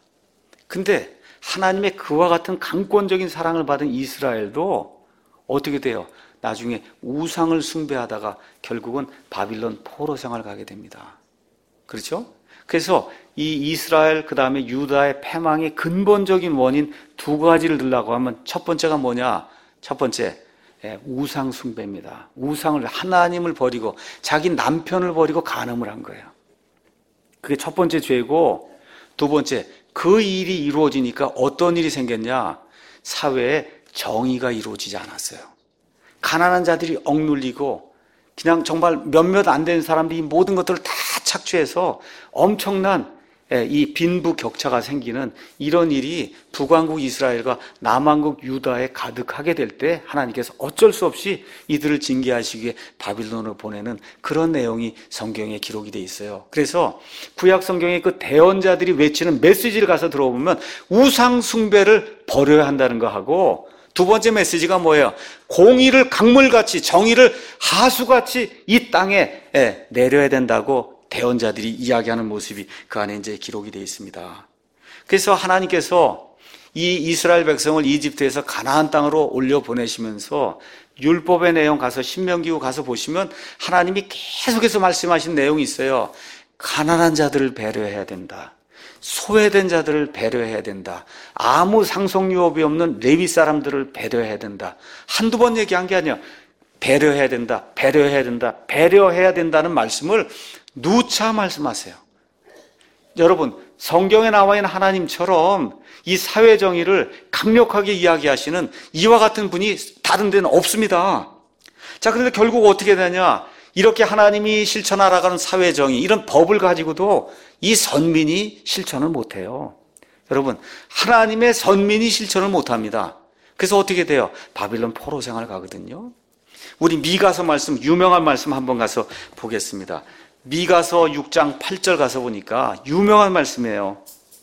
Speaker 1: 근데 하나님의 그와 같은 강권적인 사랑을 받은 이스라엘도 어떻게 돼요? 나중에 우상을 숭배하다가 결국은 바빌론 포로 생활을 가게 됩니다. 그렇죠? 그래서 이 이스라엘 그 다음에 유다의 패망의 근본적인 원인 두 가지를 들라고 하면 첫 번째가 뭐냐? 첫 번째 예, 우상 숭배입니다. 우상을, 하나님을 버리고 자기 남편을 버리고 간음을 한 거예요. 그게 첫 번째 죄고, 두 번째 그 일이 이루어지니까 어떤 일이 생겼냐? 사회에 정의가 이루어지지 않았어요. 가난한 자들이 억눌리고 그냥 정말 몇몇 안 되는 사람들이 모든 것들을 다 착취해서 엄청난 이 빈부격차가 생기는 이런 일이 북왕국 이스라엘과 남왕국 유다에 가득하게 될 때 하나님께서 어쩔 수 없이 이들을 징계하시기 위해 바빌론으로 보내는 그런 내용이 성경에 기록이 돼 있어요. 그래서 구약 성경의 그 대언자들이 외치는 메시지를 가서 들어보면 우상 숭배를 버려야 한다는 거 하고, 두 번째 메시지가 뭐예요? 공의를 강물같이, 정의를 하수같이 이 땅에 내려야 된다고 대언자들이 이야기하는 모습이 그 안에 이제 기록이 되어 있습니다. 그래서 하나님께서 이 이스라엘 백성을 이집트에서 가나안 땅으로 올려 보내시면서 율법의 내용 가서 신명기후 가서 보시면 하나님이 계속해서 말씀하신 내용이 있어요. 가난한 자들을 배려해야 된다. 소외된 자들을 배려해야 된다. 아무 상속 유업이 없는 레위 사람들을 배려해야 된다. 한두 번 얘기한 게 아니야. 배려해야 된다. 배려해야 된다. 배려해야 된다는 말씀을 누차 말씀하세요. 여러분, 성경에 나와 있는 하나님처럼 이 사회 정의를 강력하게 이야기하시는 이와 같은 분이 다른 데는 없습니다. 자, 그런데 결국 어떻게 되냐? 이렇게 하나님이 실천하라가는 사회 정의, 이런 법을 가지고도 이 선민이 실천을 못해요. 여러분, 하나님의 선민이 실천을 못합니다. 그래서 어떻게 돼요? 바빌론 포로 생활 가거든요. 우리 미가서 말씀, 유명한 말씀 한번 가서 보겠습니다. 미가서 육 장 팔 절 가서 보니까 유명한 말씀이에요.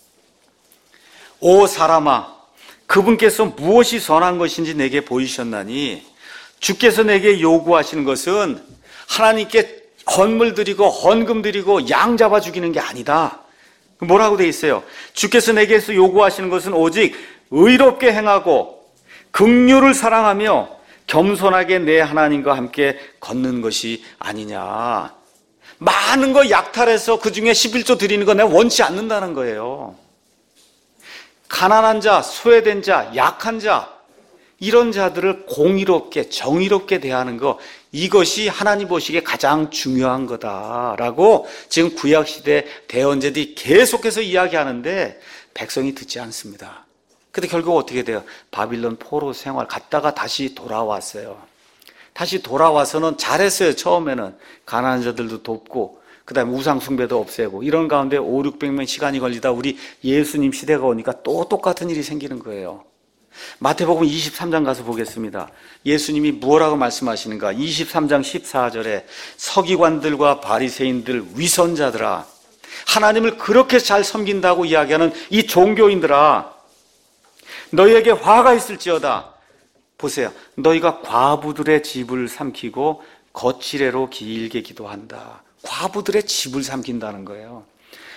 Speaker 1: 오 사람아, 그분께서 무엇이 선한 것인지 내게 보이셨나니 주께서 내게 요구하시는 것은 하나님께 헌물 드리고 헌금 드리고 양 잡아 죽이는 게 아니다. 뭐라고 돼 있어요? 주께서 내게서 요구하시는 것은 오직 의롭게 행하고 긍휼을 사랑하며 겸손하게 내 하나님과 함께 걷는 것이 아니냐. 많은 거 약탈해서 그 중에 십일 조 드리는 거 내가 원치 않는다는 거예요. 가난한 자, 소외된 자, 약한 자, 이런 자들을 공의롭게 정의롭게 대하는 것, 이것이 하나님 보시기에 가장 중요한 거다라고 지금 구약시대 대언제들이 계속해서 이야기하는데 백성이 듣지 않습니다. 근데 결국 어떻게 돼요? 바빌론 포로 생활 갔다가 다시 돌아왔어요. 다시 돌아와서는 잘했어요. 처음에는 가난한 자들도 돕고 그 다음에 우상 숭배도 없애고 이런 가운데 오륙백 명 시간이 걸리다 우리 예수님 시대가 오니까 또 똑같은 일이 생기는 거예요. 마태복음 이십삼 장 가서 보겠습니다. 예수님이 무엇라고 말씀하시는가? 이십삼 장 십사 절에 서기관들과 바리새인들 위선자들아, 하나님을 그렇게 잘 섬긴다고 이야기하는 이 종교인들아, 너희에게 화가 있을지어다. 보세요. 너희가 과부들의 집을 삼키고 거칠애로 길게 기도한다. 과부들의 집을 삼킨다는 거예요.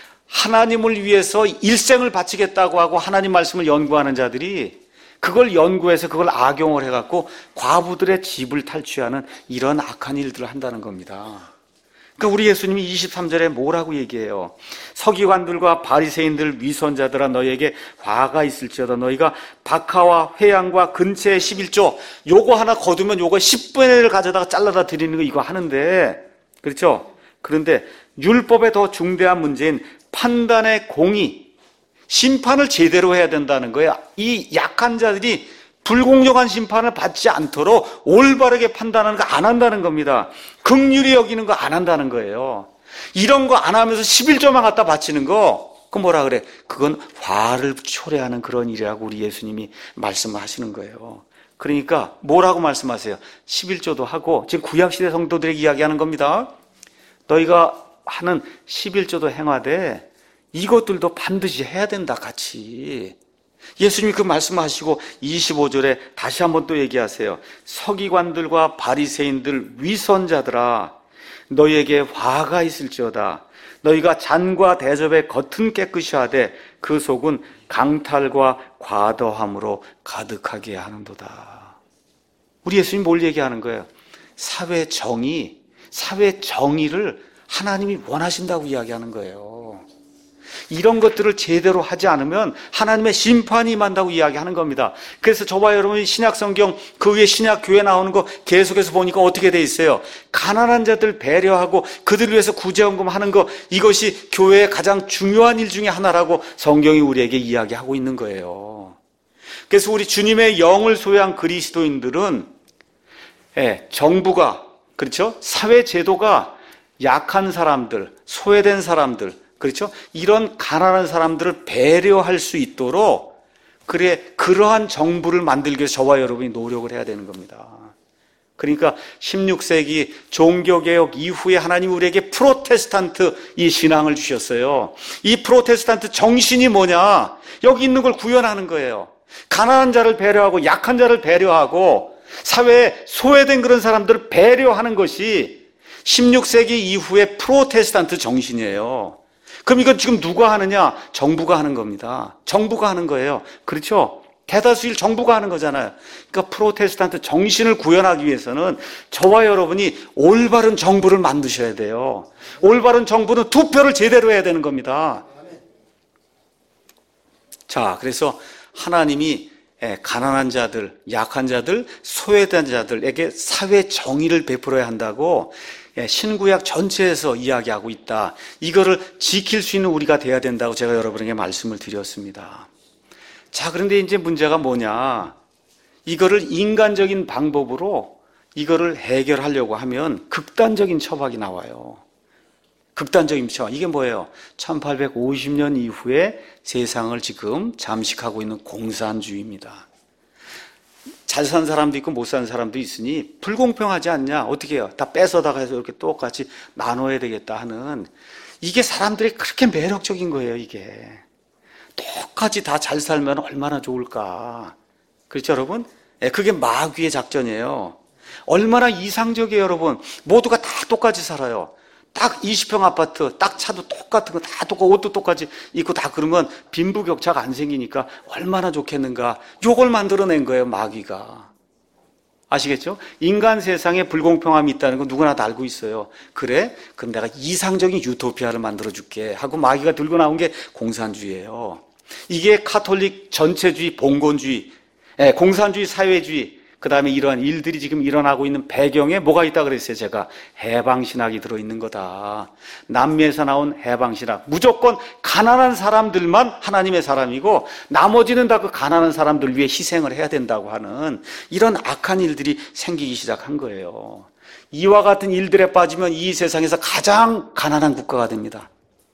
Speaker 1: 하나님을 위해서 일생을 바치겠다고 하고 하나님 말씀을 연구하는 자들이 그걸 연구해서 그걸 악용을 해갖고 과부들의 집을 탈취하는 이런 악한 일들을 한다는 겁니다. 그러니까 우리 예수님이 이십삼 절에 뭐라고 얘기해요? 서기관들과 바리새인들 위선자들아, 너희에게 화가 있을지어다. 너희가 박하와 회양과 근체의 십일조, 요거 하나 거두면 요거 십 분의 가져다가 잘라다 드리는 거 이거 하는데, 그렇죠? 그런데 율법의 더 중대한 문제인 판단의 공의, 심판을 제대로 해야 된다는 거예요. 이 약한 자들이 불공정한 심판을 받지 않도록 올바르게 판단하는 거 안 한다는 겁니다. 긍휼히 여기는 거 안 한다는 거예요. 이런 거 안 하면서 십일조만 갖다 바치는 거, 그 뭐라 그래? 그건 화를 초래하는 그런 일이라고 우리 예수님이 말씀하시는 거예요. 그러니까 뭐라고 말씀하세요? 십일조도 하고, 지금 구약시대 성도들에게 이야기하는 겁니다. 너희가 하는 십일조도 행하되 이것들도 반드시 해야 된다, 같이. 예수님이 그 말씀하시고 이십오 절에 다시 한번 또 얘기하세요. 서기관들과 바리새인들 위선자들아, 너희에게 화가 있을지어다. 너희가 잔과 대접의 겉은 깨끗이 하되 그 속은 강탈과 과도함으로 가득하게 하는도다. 우리 예수님이 뭘 얘기하는 거예요? 사회 정의, 사회 정의를 하나님이 원하신다고 이야기하는 거예요. 이런 것들을 제대로 하지 않으면 하나님의 심판이 임한다고 이야기하는 겁니다. 그래서 저와 여러분이 신약성경 그 위에 신약교회 나오는 거 계속해서 보니까 어떻게 돼 있어요? 가난한 자들 배려하고 그들을 위해서 구제헌금 하는 거, 이것이 교회의 가장 중요한 일 중에 하나라고 성경이 우리에게 이야기하고 있는 거예요. 그래서 우리 주님의 영을 소유한 그리스도인들은, 예, 정부가, 그렇죠? 사회 제도가 약한 사람들, 소외된 사람들, 그렇죠? 이런 가난한 사람들을 배려할 수 있도록, 그래, 그러한 정부를 만들기 위해서 저와 여러분이 노력을 해야 되는 겁니다. 그러니까 십육 세기 종교개혁 이후에 하나님 우리에게 프로테스탄트 이 신앙을 주셨어요. 이 프로테스탄트 정신이 뭐냐? 여기 있는 걸 구현하는 거예요. 가난한 자를 배려하고 약한 자를 배려하고 사회에 소외된 그런 사람들을 배려하는 것이 십육 세기 이후의 프로테스탄트 정신이에요. 그럼 이건 지금 누가 하느냐? 정부가 하는 겁니다. 정부가 하는 거예요. 그렇죠? 대다수일 정부가 하는 거잖아요. 그러니까 프로테스탄트 정신을 구현하기 위해서는 저와 여러분이 올바른 정부를 만드셔야 돼요. 올바른 정부는 투표를 제대로 해야 되는 겁니다. 자, 그래서 하나님이 가난한 자들, 약한 자들, 소외된 자들에게 사회 정의를 베풀어야 한다고 신구약 전체에서 이야기하고 있다. 이거를 지킬 수 있는 우리가 돼야 된다고 제가 여러분에게 말씀을 드렸습니다. 자, 그런데 이제 문제가 뭐냐? 이거를 인간적인 방법으로 이거를 해결하려고 하면 극단적인 처박이 나와요. 극단적인 처박. 이게 뭐예요? 천팔백오십 년 이후에 세상을 지금 잠식하고 있는 공산주의입니다. 잘 사는 사람도 있고 못 사는 사람도 있으니 불공평하지 않냐? 어떻게 해요? 다 뺏어다가 해서 이렇게 똑같이 나눠야 되겠다 하는, 이게 사람들이 그렇게 매력적인 거예요, 이게. 똑같이 다 잘 살면 얼마나 좋을까. 그렇죠, 여러분? 그게 마귀의 작전이에요. 얼마나 이상적이에요, 여러분. 모두가 다 똑같이 살아요. 딱 이십 평 아파트, 딱 차도 똑같은 거 다 똑같고 옷도 똑같이 입고 다 그러면 빈부격차가 안 생기니까 얼마나 좋겠는가. 요걸 만들어낸 거예요, 마귀가. 아시겠죠? 인간 세상에 불공평함이 있다는 거 누구나 다 알고 있어요. 그래? 그럼 내가 이상적인 유토피아를 만들어줄게 하고 마귀가 들고 나온 게 공산주의예요. 이게 카톨릭 전체주의, 봉건주의, 예, 공산주의, 사회주의, 그 다음에 이러한 일들이 지금 일어나고 있는 배경에 뭐가 있다 그랬어요. 제가 해방신학이 들어있는 거다. 남미에서 나온 해방신학. 무조건 가난한 사람들만 하나님의 사람이고 나머지는 다 그 가난한 사람들 위해 희생을 해야 된다고 하는 이런 악한 일들이 생기기 시작한 거예요. 이와 같은 일들에 빠지면 이 세상에서 가장 가난한 국가가 됩니다.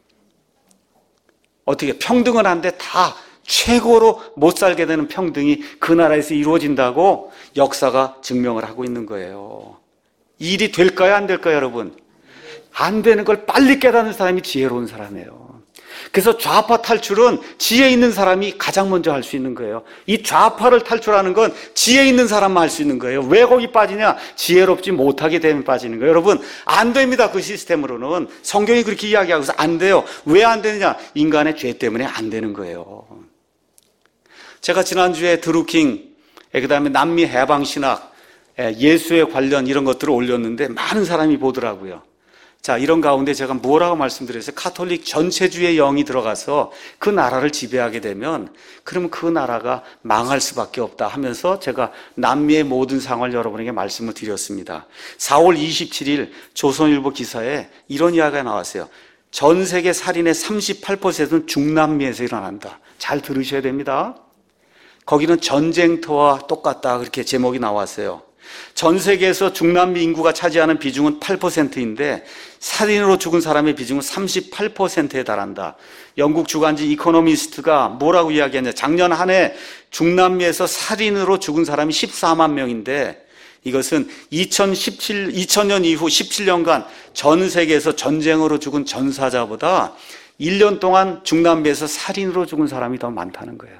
Speaker 1: 어떻게 평등은 한데 다 최고로 못 살게 되는 평등이 그 나라에서 이루어진다고 역사가 증명을 하고 있는 거예요. 일이 될까요? 안 될까요, 여러분? 안 되는 걸 빨리 깨닫는 사람이 지혜로운 사람이에요. 그래서 좌파 탈출은 지혜 있는 사람이 가장 먼저 할 수 있는 거예요. 이 좌파를 탈출하는 건 지혜 있는 사람만 할 수 있는 거예요. 왜 거기 빠지냐? 지혜롭지 못하게 되면 빠지는 거예요. 여러분, 안 됩니다. 그 시스템으로는. 성경이 그렇게 이야기하고 있어서 안 돼요. 왜 안 되느냐? 인간의 죄 때문에 안 되는 거예요. 제가 지난주에 드루킹, 그 다음에 남미 해방신학, 예수에 관련 이런 것들을 올렸는데 많은 사람이 보더라고요. 자, 이런 가운데 제가 뭐라고 말씀드렸어요? 카톨릭 전체주의 영이 들어가서 그 나라를 지배하게 되면 그러면 그 나라가 망할 수밖에 없다 하면서 제가 남미의 모든 상황을 여러분에게 말씀을 드렸습니다. 사월 이십칠일 조선일보 기사에 이런 이야기가 나왔어요. 전 세계 살인의 삼십팔 퍼센트는 중남미에서 일어난다. 잘 들으셔야 됩니다. 거기는 전쟁터와 똑같다 그렇게 제목이 나왔어요. 전 세계에서 중남미 인구가 차지하는 비중은 팔 퍼센트인데 살인으로 죽은 사람의 비중은 삼십팔 퍼센트에 달한다. 영국 주간지 이코노미스트가 뭐라고 이야기했냐. 작년 한 해 중남미에서 살인으로 죽은 사람이 십사만 명인데 이것은 이천십칠, 이천 년 이후 십칠 년간 전 세계에서 전쟁으로 죽은 전사자보다 일 년 동안 중남미에서 살인으로 죽은 사람이 더 많다는 거예요.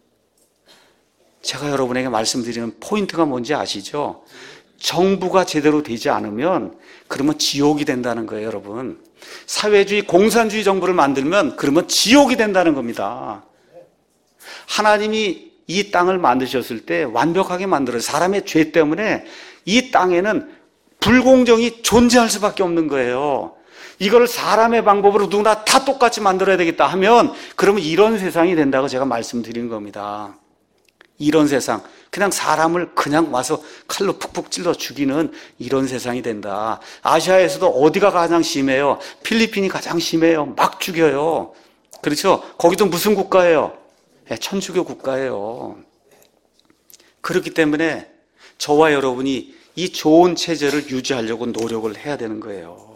Speaker 1: 제가 여러분에게 말씀드리는 포인트가 뭔지 아시죠? 정부가 제대로 되지 않으면 그러면 지옥이 된다는 거예요, 여러분. 사회주의, 공산주의 정부를 만들면 그러면 지옥이 된다는 겁니다. 하나님이 이 땅을 만드셨을 때 완벽하게 만들어요. 사람의 죄 때문에 이 땅에는 불공정이 존재할 수밖에 없는 거예요. 이걸 사람의 방법으로 누구나 다 똑같이 만들어야 되겠다 하면 그러면 이런 세상이 된다고 제가 말씀드리는 겁니다. 이런 세상, 그냥 사람을 그냥 와서 칼로 푹푹 찔러 죽이는 이런 세상이 된다. 아시아에서도 어디가 가장 심해요? 필리핀이 가장 심해요. 막 죽여요. 그렇죠? 거기도 무슨 국가예요? 네, 천주교 국가예요. 그렇기 때문에 저와 여러분이 이 좋은 체제를 유지하려고 노력을 해야 되는 거예요.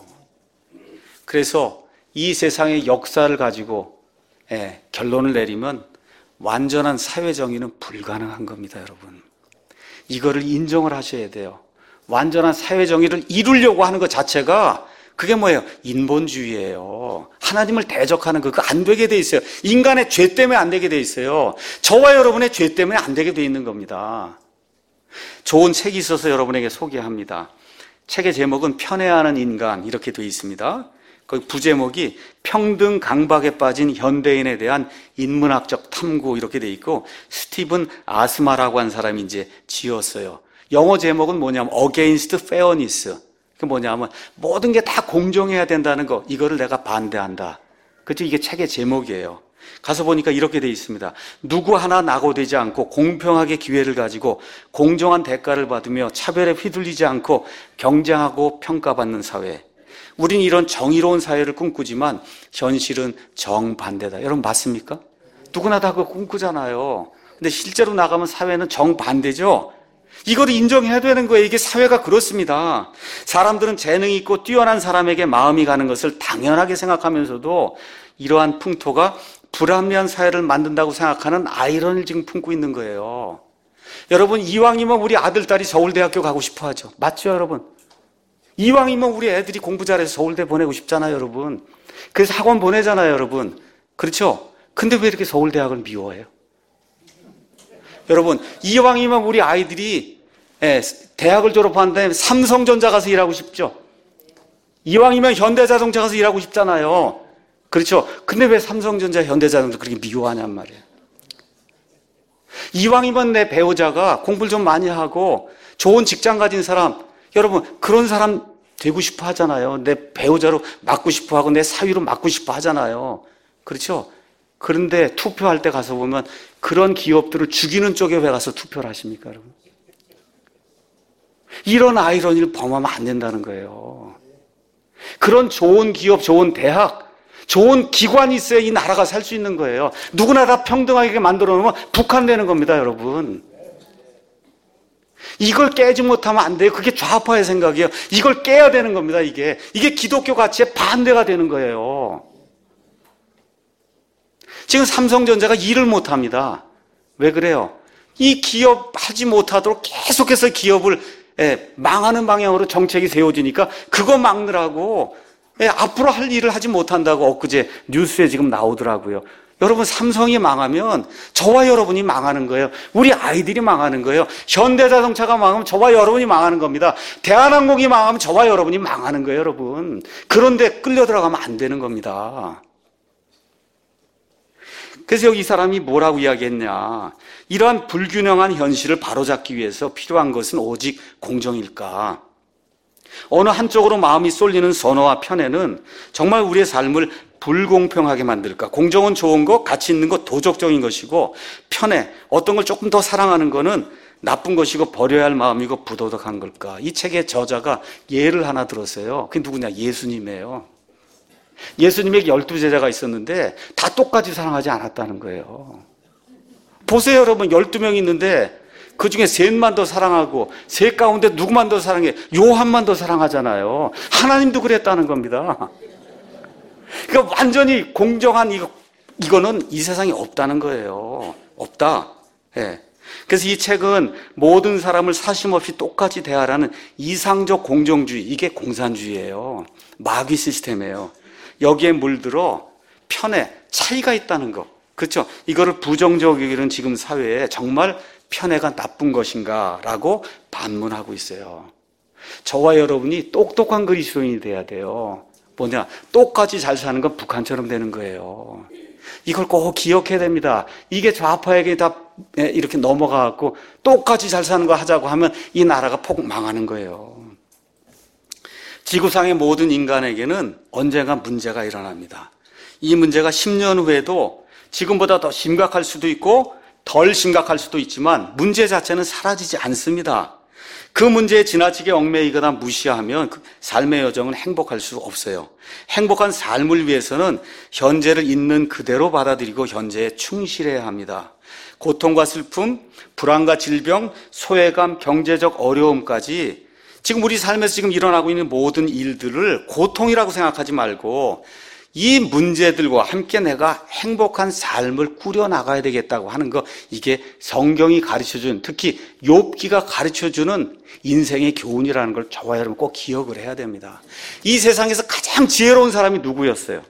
Speaker 1: 그래서 이 세상의 역사를 가지고 예, 결론을 내리면 완전한 사회정의는 불가능한 겁니다, 여러분. 이거를 인정을 하셔야 돼요. 완전한 사회정의를 이루려고 하는 것 자체가 그게 뭐예요? 인본주의예요. 하나님을 대적하는 거, 그거 안 되게 돼 있어요. 인간의 죄 때문에 안 되게 돼 있어요. 저와 여러분의 죄 때문에 안 되게 돼 있는 겁니다. 좋은 책이 있어서 여러분에게 소개합니다. 책의 제목은 편애하는 인간 이렇게 되어 있습니다. 거기 부제목이 평등 강박에 빠진 현대인에 대한 인문학적 탐구 이렇게 돼 있고 스티븐 아스마라고 한 사람이 이제 지었어요. 영어 제목은 뭐냐면 Against Fairness. 그 뭐냐면 모든 게 다 공정해야 된다는 거 이거를 내가 반대한다. 그렇죠? 이게 책의 제목이에요. 가서 보니까 이렇게 돼 있습니다. 누구 하나 낙오되지 않고 공평하게 기회를 가지고 공정한 대가를 받으며 차별에 휘둘리지 않고 경쟁하고 평가받는 사회. 우린 이런 정의로운 사회를 꿈꾸지만 현실은 정반대다. 여러분 맞습니까? 누구나 다 그거 꿈꾸잖아요. 근데 실제로 나가면 사회는 정반대죠. 이걸 인정해야 되는 거예요. 이게 사회가 그렇습니다. 사람들은 재능이 있고 뛰어난 사람에게 마음이 가는 것을 당연하게 생각하면서도 이러한 풍토가 불합리한 사회를 만든다고 생각하는 아이러니를 지금 품고 있는 거예요. 여러분 이왕이면 우리 아들, 딸이 서울대학교 가고 싶어 하죠. 맞죠, 여러분? 이왕이면 우리 애들이 공부 잘해서 서울대 보내고 싶잖아요, 여러분. 그래서 학원 보내잖아요, 여러분. 그렇죠? 근데 왜 이렇게 서울대학을 미워해요? 여러분, 이왕이면 우리 아이들이 대학을 졸업한 다음에 삼성전자 가서 일하고 싶죠? 이왕이면 현대자동차 가서 일하고 싶잖아요. 그렇죠? 근데 왜 삼성전자, 현대자동차 그렇게 미워하냔 말이에요. 이왕이면 내 배우자가 공부를 좀 많이 하고 좋은 직장 가진 사람, 여러분 그런 사람 되고 싶어 하잖아요. 내 배우자로 맡고 싶어 하고 내 사위로 맡고 싶어 하잖아요. 그렇죠? 그런데 투표할 때 가서 보면 그런 기업들을 죽이는 쪽에 왜 가서 투표를 하십니까, 여러분? 이런 아이러니를 범하면 안 된다는 거예요. 그런 좋은 기업, 좋은 대학, 좋은 기관이 있어야 이 나라가 살 수 있는 거예요. 누구나 다 평등하게 만들어 놓으면 북한 되는 겁니다, 여러분. 이걸 깨지 못하면 안 돼요. 그게 좌파의 생각이에요. 이걸 깨야 되는 겁니다, 이게. 이게 기독교 가치에 반대가 되는 거예요. 지금 삼성전자가 일을 못합니다. 왜 그래요? 이 기업 하지 못하도록 계속해서 기업을 예, 망하는 방향으로 정책이 세워지니까 그거 막느라고 예, 앞으로 할 일을 하지 못한다고 엊그제 뉴스에 지금 나오더라고요. 여러분, 삼성이 망하면 저와 여러분이 망하는 거예요. 우리 아이들이 망하는 거예요. 현대자동차가 망하면 저와 여러분이 망하는 겁니다. 대한항공이 망하면 저와 여러분이 망하는 거예요, 여러분. 그런데 끌려 들어가면 안 되는 겁니다. 그래서 여기 이 사람이 뭐라고 이야기했냐. 이러한 불균형한 현실을 바로잡기 위해서 필요한 것은 오직 공정일까? 어느 한쪽으로 마음이 쏠리는 선호와 편애는 정말 우리의 삶을 불공평하게 만들까? 공정은 좋은 것, 가치 있는 것, 도덕적인 것이고, 편애, 어떤 걸 조금 더 사랑하는 것은 나쁜 것이고 버려야 할 마음이고 부도덕한 걸까? 이 책의 저자가 예를 하나 들었어요. 그게 누구냐? 예수님이에요. 예수님에게 열두 제자가 있었는데 다 똑같이 사랑하지 않았다는 거예요. 보세요, 여러분. 열두 명이 있는데 그 중에 셋만 더 사랑하고 셋 가운데 누구만 더 사랑해? 요한만 더 사랑하잖아요. 하나님도 그랬다는 겁니다. 그러니까 완전히 공정한 이거, 이거는 이 세상에 없다는 거예요. 없다. 예. 그래서 이 책은 모든 사람을 사심없이 똑같이 대하라는 이상적 공정주의, 이게 공산주의예요. 마귀 시스템이에요. 여기에 물들어 편애, 차이가 있다는 거. 그렇죠? 이거를 부정적으로 여기는 지금 사회에 정말 편애가 나쁜 것인가라고 반문하고 있어요. 저와 여러분이 똑똑한 그리스도인이 돼야 돼요. 뭐냐? 똑같이 잘 사는 건 북한처럼 되는 거예요. 이걸 꼭 기억해야 됩니다. 이게 좌파에게 다 이렇게 넘어가고 똑같이 잘 사는 거 하자고 하면 이 나라가 폭 망하는 거예요. 지구상의 모든 인간에게는 언젠가 문제가 일어납니다. 이 문제가 십 년 후에도 지금보다 더 심각할 수도 있고 덜 심각할 수도 있지만 문제 자체는 사라지지 않습니다. 그 문제에 지나치게 얽매이거나 무시하면 그 삶의 여정은 행복할 수 없어요. 행복한 삶을 위해서는 현재를 있는 그대로 받아들이고 현재에 충실해야 합니다. 고통과 슬픔, 불안과 질병, 소외감, 경제적 어려움까지 지금 우리 삶에서 지금 일어나고 있는 모든 일들을 고통이라고 생각하지 말고 이 문제들과 함께 내가 행복한 삶을 꾸려나가야 되겠다고 하는 거, 이게 성경이 가르쳐준, 특히 욥기가 가르쳐주는 인생의 교훈이라는 걸 저와 여러분 꼭 기억을 해야 됩니다. 이 세상에서 가장 지혜로운 사람이 누구였어요?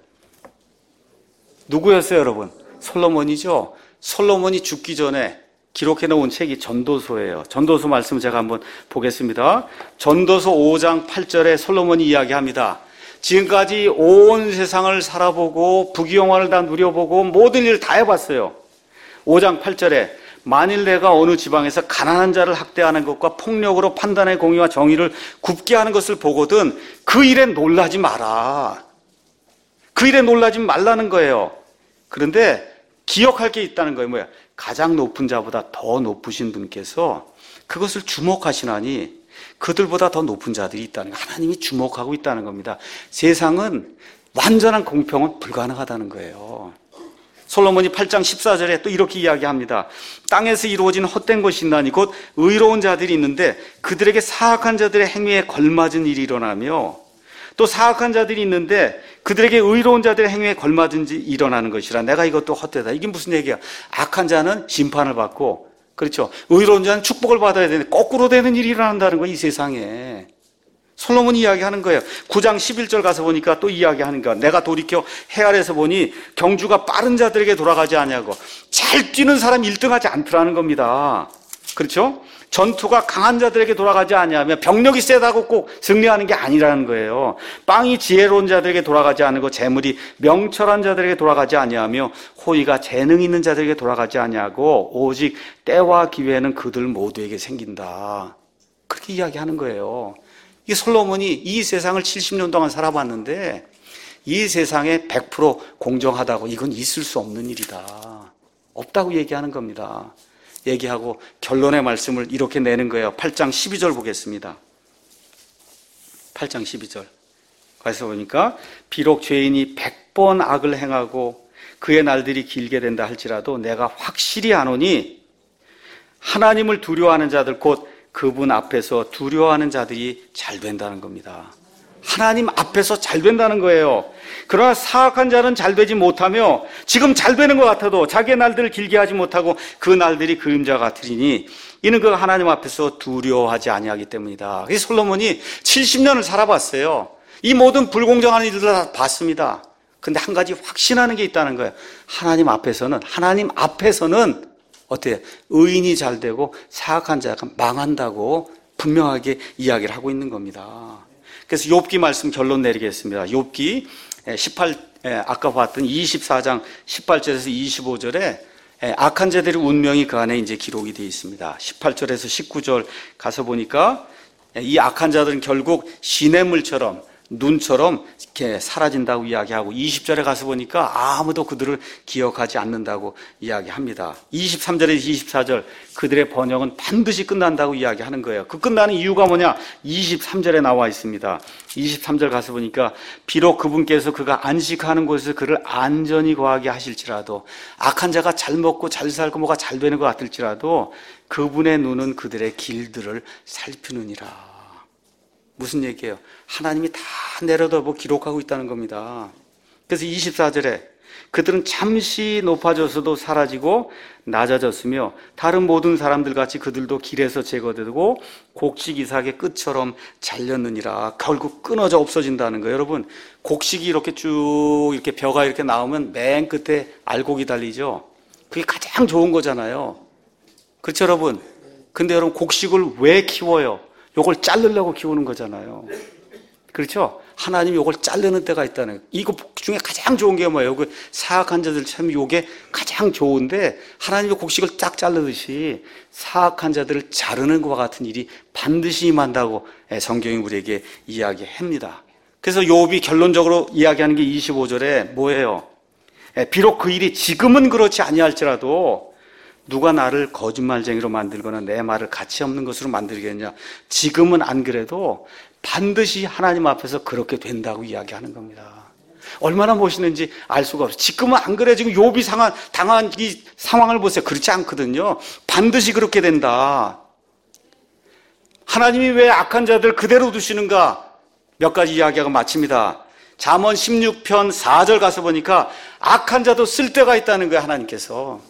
Speaker 1: 누구였어요, 여러분? 솔로몬이죠. 솔로몬이 죽기 전에 기록해 놓은 책이 전도서예요. 전도서 말씀 제가 한번 보겠습니다. 전도서 오 장 팔 절에 솔로몬이 이야기합니다. 지금까지 온 세상을 살아보고 부귀영화를 다 누려보고 모든 일을 다 해봤어요. 오 장 팔 절에 만일 내가 어느 지방에서 가난한 자를 학대하는 것과 폭력으로 판단의 공의와 정의를 굽게 하는 것을 보거든 그 일에 놀라지 마라. 그 일에 놀라지 말라는 거예요. 그런데 기억할 게 있다는 거예요. 뭐야? 가장 높은 자보다 더 높으신 분께서 그것을 주목하시나니 그들보다 더 높은 자들이 있다는 거예요. 하나님이 주목하고 있다는 겁니다. 세상은 완전한 공평은 불가능하다는 거예요. 솔로몬이 팔 장 십사 절에 또 이렇게 이야기합니다. 땅에서 이루어진 헛된 것이 있나니 곧 의로운 자들이 있는데 그들에게 사악한 자들의 행위에 걸맞은 일이 일어나며 또 사악한 자들이 있는데 그들에게 의로운 자들의 행위에 걸맞은 일이 일어나는 것이라. 내가 이것도 헛되다. 이게 무슨 얘기야? 악한 자는 심판을 받고, 그렇죠, 의로운 자는 축복을 받아야 되는데 거꾸로 되는 일이 일어난다는 거야, 이 세상에. 솔로몬이 이야기하는 거예요. 구 장 십일 절 가서 보니까 또 이야기하는 거야. 내가 돌이켜 해 아래서 보니 경주가 빠른 자들에게 돌아가지 않냐고. 잘 뛰는 사람 일 등하지 않더라는 겁니다. 그렇죠? 전투가 강한 자들에게 돌아가지 않냐면 병력이 세다고 꼭 승리하는 게 아니라는 거예요. 빵이 지혜로운 자들에게 돌아가지 않고 재물이 명철한 자들에게 돌아가지 아니하며 호의가 재능 있는 자들에게 돌아가지 아니하고 오직 때와 기회는 그들 모두에게 생긴다. 그렇게 이야기하는 거예요. 이 솔로몬이 이 세상을 칠십 년 동안 살아봤는데 이 세상에 백 퍼센트 공정하다고 이건 있을 수 없는 일이다. 없다고 얘기하는 겁니다. 얘기하고 결론의 말씀을 이렇게 내는 거예요. 팔 장 십이 절 보겠습니다. 팔 장 십이 절. 가서 보니까 비록 죄인이 백 번 악을 행하고 그의 날들이 길게 된다 할지라도 내가 확실히 아노니 하나님을 두려워하는 자들 곧 그분 앞에서 두려워하는 자들이 잘 된다는 겁니다. 하나님 앞에서 잘 된다는 거예요. 그러나 사악한 자는 잘 되지 못하며 지금 잘 되는 것 같아도 자기의 날들을 길게 하지 못하고 그 날들이 그림자 같으리니 이는 그 하나님 앞에서 두려워하지 아니하기 때문이다. 그래서 솔로몬이 칠십 년을 살아봤어요. 이 모든 불공정한 일들을 다 봤습니다. 근데 한 가지 확신하는 게 있다는 거예요. 하나님 앞에서는 하나님 앞에서는 어때요? 의인이 잘 되고 사악한 자가 망한다고 분명하게 이야기를 하고 있는 겁니다. 그래서 욥기 말씀 결론 내리겠습니다. 욥기 십팔 아까 봤던 이십사 장 십팔 절에서 이십오 절에 악한 자들의 운명이 그 안에 이제 기록이 되어 있습니다. 십팔 절에서 십구 절 가서 보니까 이 악한 자들은 결국 시냇물처럼 눈처럼 이렇게 사라진다고 이야기하고 이십 절에 가서 보니까 아무도 그들을 기억하지 않는다고 이야기합니다. 이십삼 절에서 이십사 절 그들의 번영은 반드시 끝난다고 이야기하는 거예요. 그 끝나는 이유가 뭐냐? 이십삼 절에 나와 있습니다. 이십삼 절 가서 보니까 비록 그분께서 그가 안식하는 곳에서 그를 안전히 거하게 하실지라도 악한 자가 잘 먹고 잘 살고 뭐가 잘 되는 것 같을지라도 그분의 눈은 그들의 길들을 살피느니라. 무슨 얘기예요? 하나님이 다 내려다보고 기록하고 있다는 겁니다. 그래서 이십사 절에 그들은 잠시 높아져서도 사라지고 낮아졌으며 다른 모든 사람들 같이 그들도 길에서 제거되고 곡식 이삭의 끝처럼 잘렸느니라. 결국 끊어져 없어진다는 거예요. 여러분, 곡식이 이렇게 쭉 이렇게 벼가 이렇게 나오면 맨 끝에 알곡이 달리죠. 그게 가장 좋은 거잖아요. 그렇죠, 여러분? 근데 여러분, 곡식을 왜 키워요? 요걸 자르려고 키우는 거잖아요. 그렇죠? 하나님이 요걸 자르는 때가 있다는 거예요. 이거 중에 가장 좋은 게 뭐예요? 그 사악한 자들 참 요게 가장 좋은데 하나님이 곡식을 쫙 자르듯이 사악한 자들을 자르는 것과 같은 일이 반드시 임한다고 성경이 우리에게 이야기합니다. 그래서 욥이 결론적으로 이야기하는 게 이십오 절에 뭐예요? 비록 그 일이 지금은 그렇지 아니할지라도 누가 나를 거짓말쟁이로 만들거나 내 말을 가치 없는 것으로 만들겠냐? 지금은 안 그래도 반드시 하나님 앞에서 그렇게 된다고 이야기하는 겁니다. 얼마나 멋있는지 알 수가 없어요. 지금은 안 그래. 지금 욥이 상한, 당한 이 상황을 보세요. 그렇지 않거든요. 반드시 그렇게 된다. 하나님이 왜 악한 자들 그대로 두시는가? 몇 가지 이야기하고 마칩니다. 잠언 십육 편 사 절 가서 보니까 악한 자도 쓸 데가 있다는 거예요. 하나님께서.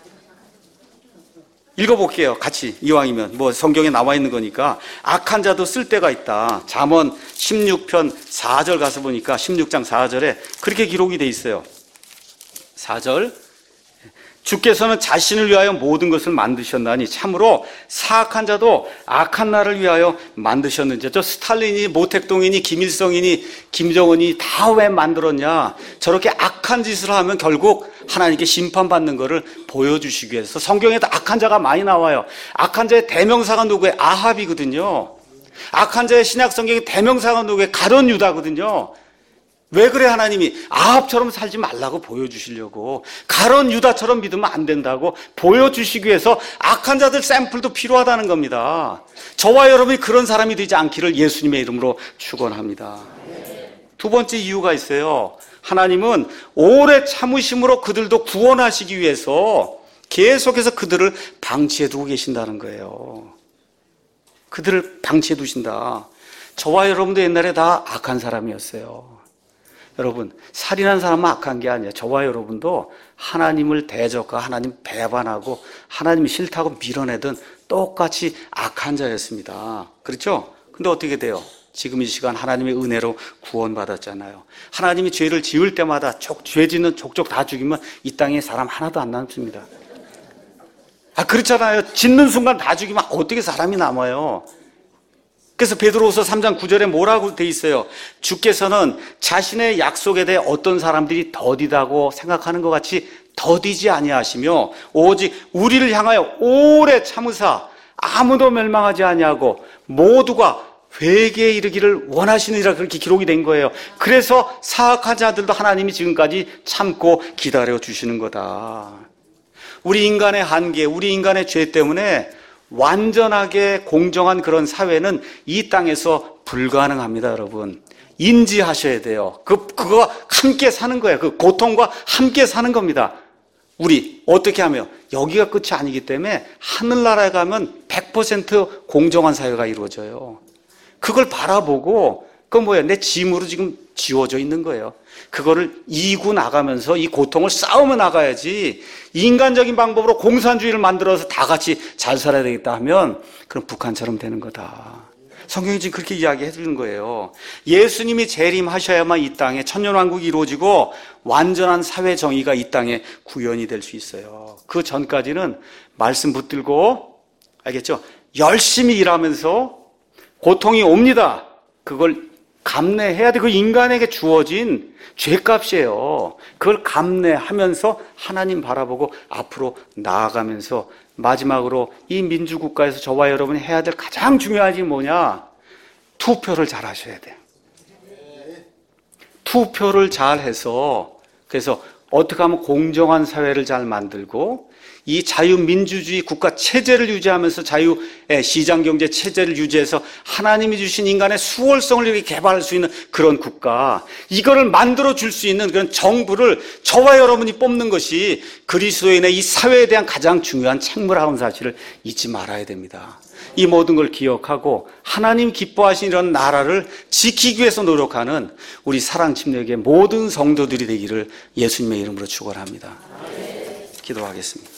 Speaker 1: 읽어볼게요. 같이. 이왕이면 뭐 성경에 나와 있는 거니까. 악한 자도 쓸 데가 있다. 잠언 십육 편 사 절 가서 보니까 십육 장 사 절에 그렇게 기록이 돼 있어요. 사 절 주께서는 자신을 위하여 모든 것을 만드셨나니 참으로 사악한 자도 악한 날을 위하여 만드셨는지. 저 스탈린이 모택동이니 김일성이니 김정은이 다 왜 만들었냐? 저렇게 악한 짓을 하면 결국 하나님께 심판받는 것을 보여주시기 위해서. 성경에도 악한 자가 많이 나와요. 악한 자의 대명사가 누구예요? 아합이거든요. 악한 자의 신약 성경의 대명사가 누구예요? 가룟 유다거든요. 왜 그래? 하나님이 아합처럼 살지 말라고 보여주시려고. 가룟 유다처럼 믿으면 안 된다고 보여주시기 위해서 악한 자들 샘플도 필요하다는 겁니다. 저와 여러분이 그런 사람이 되지 않기를 예수님의 이름으로 축원합니다. 두 번째 이유가 있어요. 하나님은 오래 참으심으로 그들도 구원하시기 위해서 계속해서 그들을 방치해 두고 계신다는 거예요. 그들을 방치해 두신다. 저와 여러분도 옛날에 다 악한 사람이었어요. 여러분, 살인한 사람은 악한 게 아니에요. 저와 여러분도 하나님을 대적과 하나님 배반하고 하나님이 싫다고 밀어내던 똑같이 악한 자였습니다. 그렇죠? 근데 어떻게 돼요? 지금 이 시간 하나님의 은혜로 구원받았잖아요. 하나님이 죄를 지을 때마다 족, 죄 짓는 족족 다 죽이면 이 땅에 사람 하나도 안 남습니다. 아, 그렇잖아요. 짓는 순간 다 죽이면 어떻게 사람이 남아요? 그래서 베드로후서 삼 장 구 절에 뭐라고 돼 있어요? 주께서는 자신의 약속에 대해 어떤 사람들이 더디다고 생각하는 것 같이 더디지 아니하시며 오직 우리를 향하여 오래 참으사 아무도 멸망하지 아니하고 모두가 회개에 이르기를 원하시느니라 그렇게 기록이 된 거예요. 그래서 사악한 자들도 하나님이 지금까지 참고 기다려 주시는 거다. 우리 인간의 한계, 우리 인간의 죄 때문에 완전하게 공정한 그런 사회는 이 땅에서 불가능합니다, 여러분. 인지하셔야 돼요. 그, 그거 함께 사는 거예요. 그 고통과 함께 사는 겁니다. 우리 어떻게 하며 여기가 끝이 아니기 때문에 하늘나라에 가면 백 퍼센트 공정한 사회가 이루어져요. 그걸 바라보고 그건 뭐예요? 내 짐으로 지금 지워져 있는 거예요. 그거를 이고 나가면서 이 고통을 싸우며 나가야지 인간적인 방법으로 공산주의를 만들어서 다 같이 잘 살아야 되겠다 하면 그럼 북한처럼 되는 거다. 성경이 지금 그렇게 이야기해 주는 거예요. 예수님이 재림하셔야만 이 땅에 천년왕국이 이루어지고 완전한 사회 정의가 이 땅에 구현이 될 수 있어요. 그 전까지는 말씀 붙들고, 알겠죠? 열심히 일하면서 고통이 옵니다. 그걸 감내해야 돼. 그 인간에게 주어진 죄값이에요. 그걸 감내하면서 하나님 바라보고 앞으로 나아가면서 마지막으로 이 민주국가에서 저와 여러분이 해야 될 가장 중요한 게 뭐냐? 투표를 잘 하셔야 돼요. 투표를 잘 해서 그래서 어떻게 하면 공정한 사회를 잘 만들고 이 자유민주주의 국가 체제를 유지하면서 자유 시장경제 체제를 유지해서 하나님이 주신 인간의 수월성을 이렇게 개발할 수 있는 그런 국가, 이거를 만들어 줄 수 있는 그런 정부를 저와 여러분이 뽑는 것이 그리스도인의 이 사회에 대한 가장 중요한 책무라는 사실을 잊지 말아야 됩니다. 이 모든 걸 기억하고 하나님 기뻐하신 이런 나라를 지키기 위해서 노력하는 우리 사랑침례교회 모든 성도들이 되기를 예수님의 이름으로 축원합니다. 기도하겠습니다.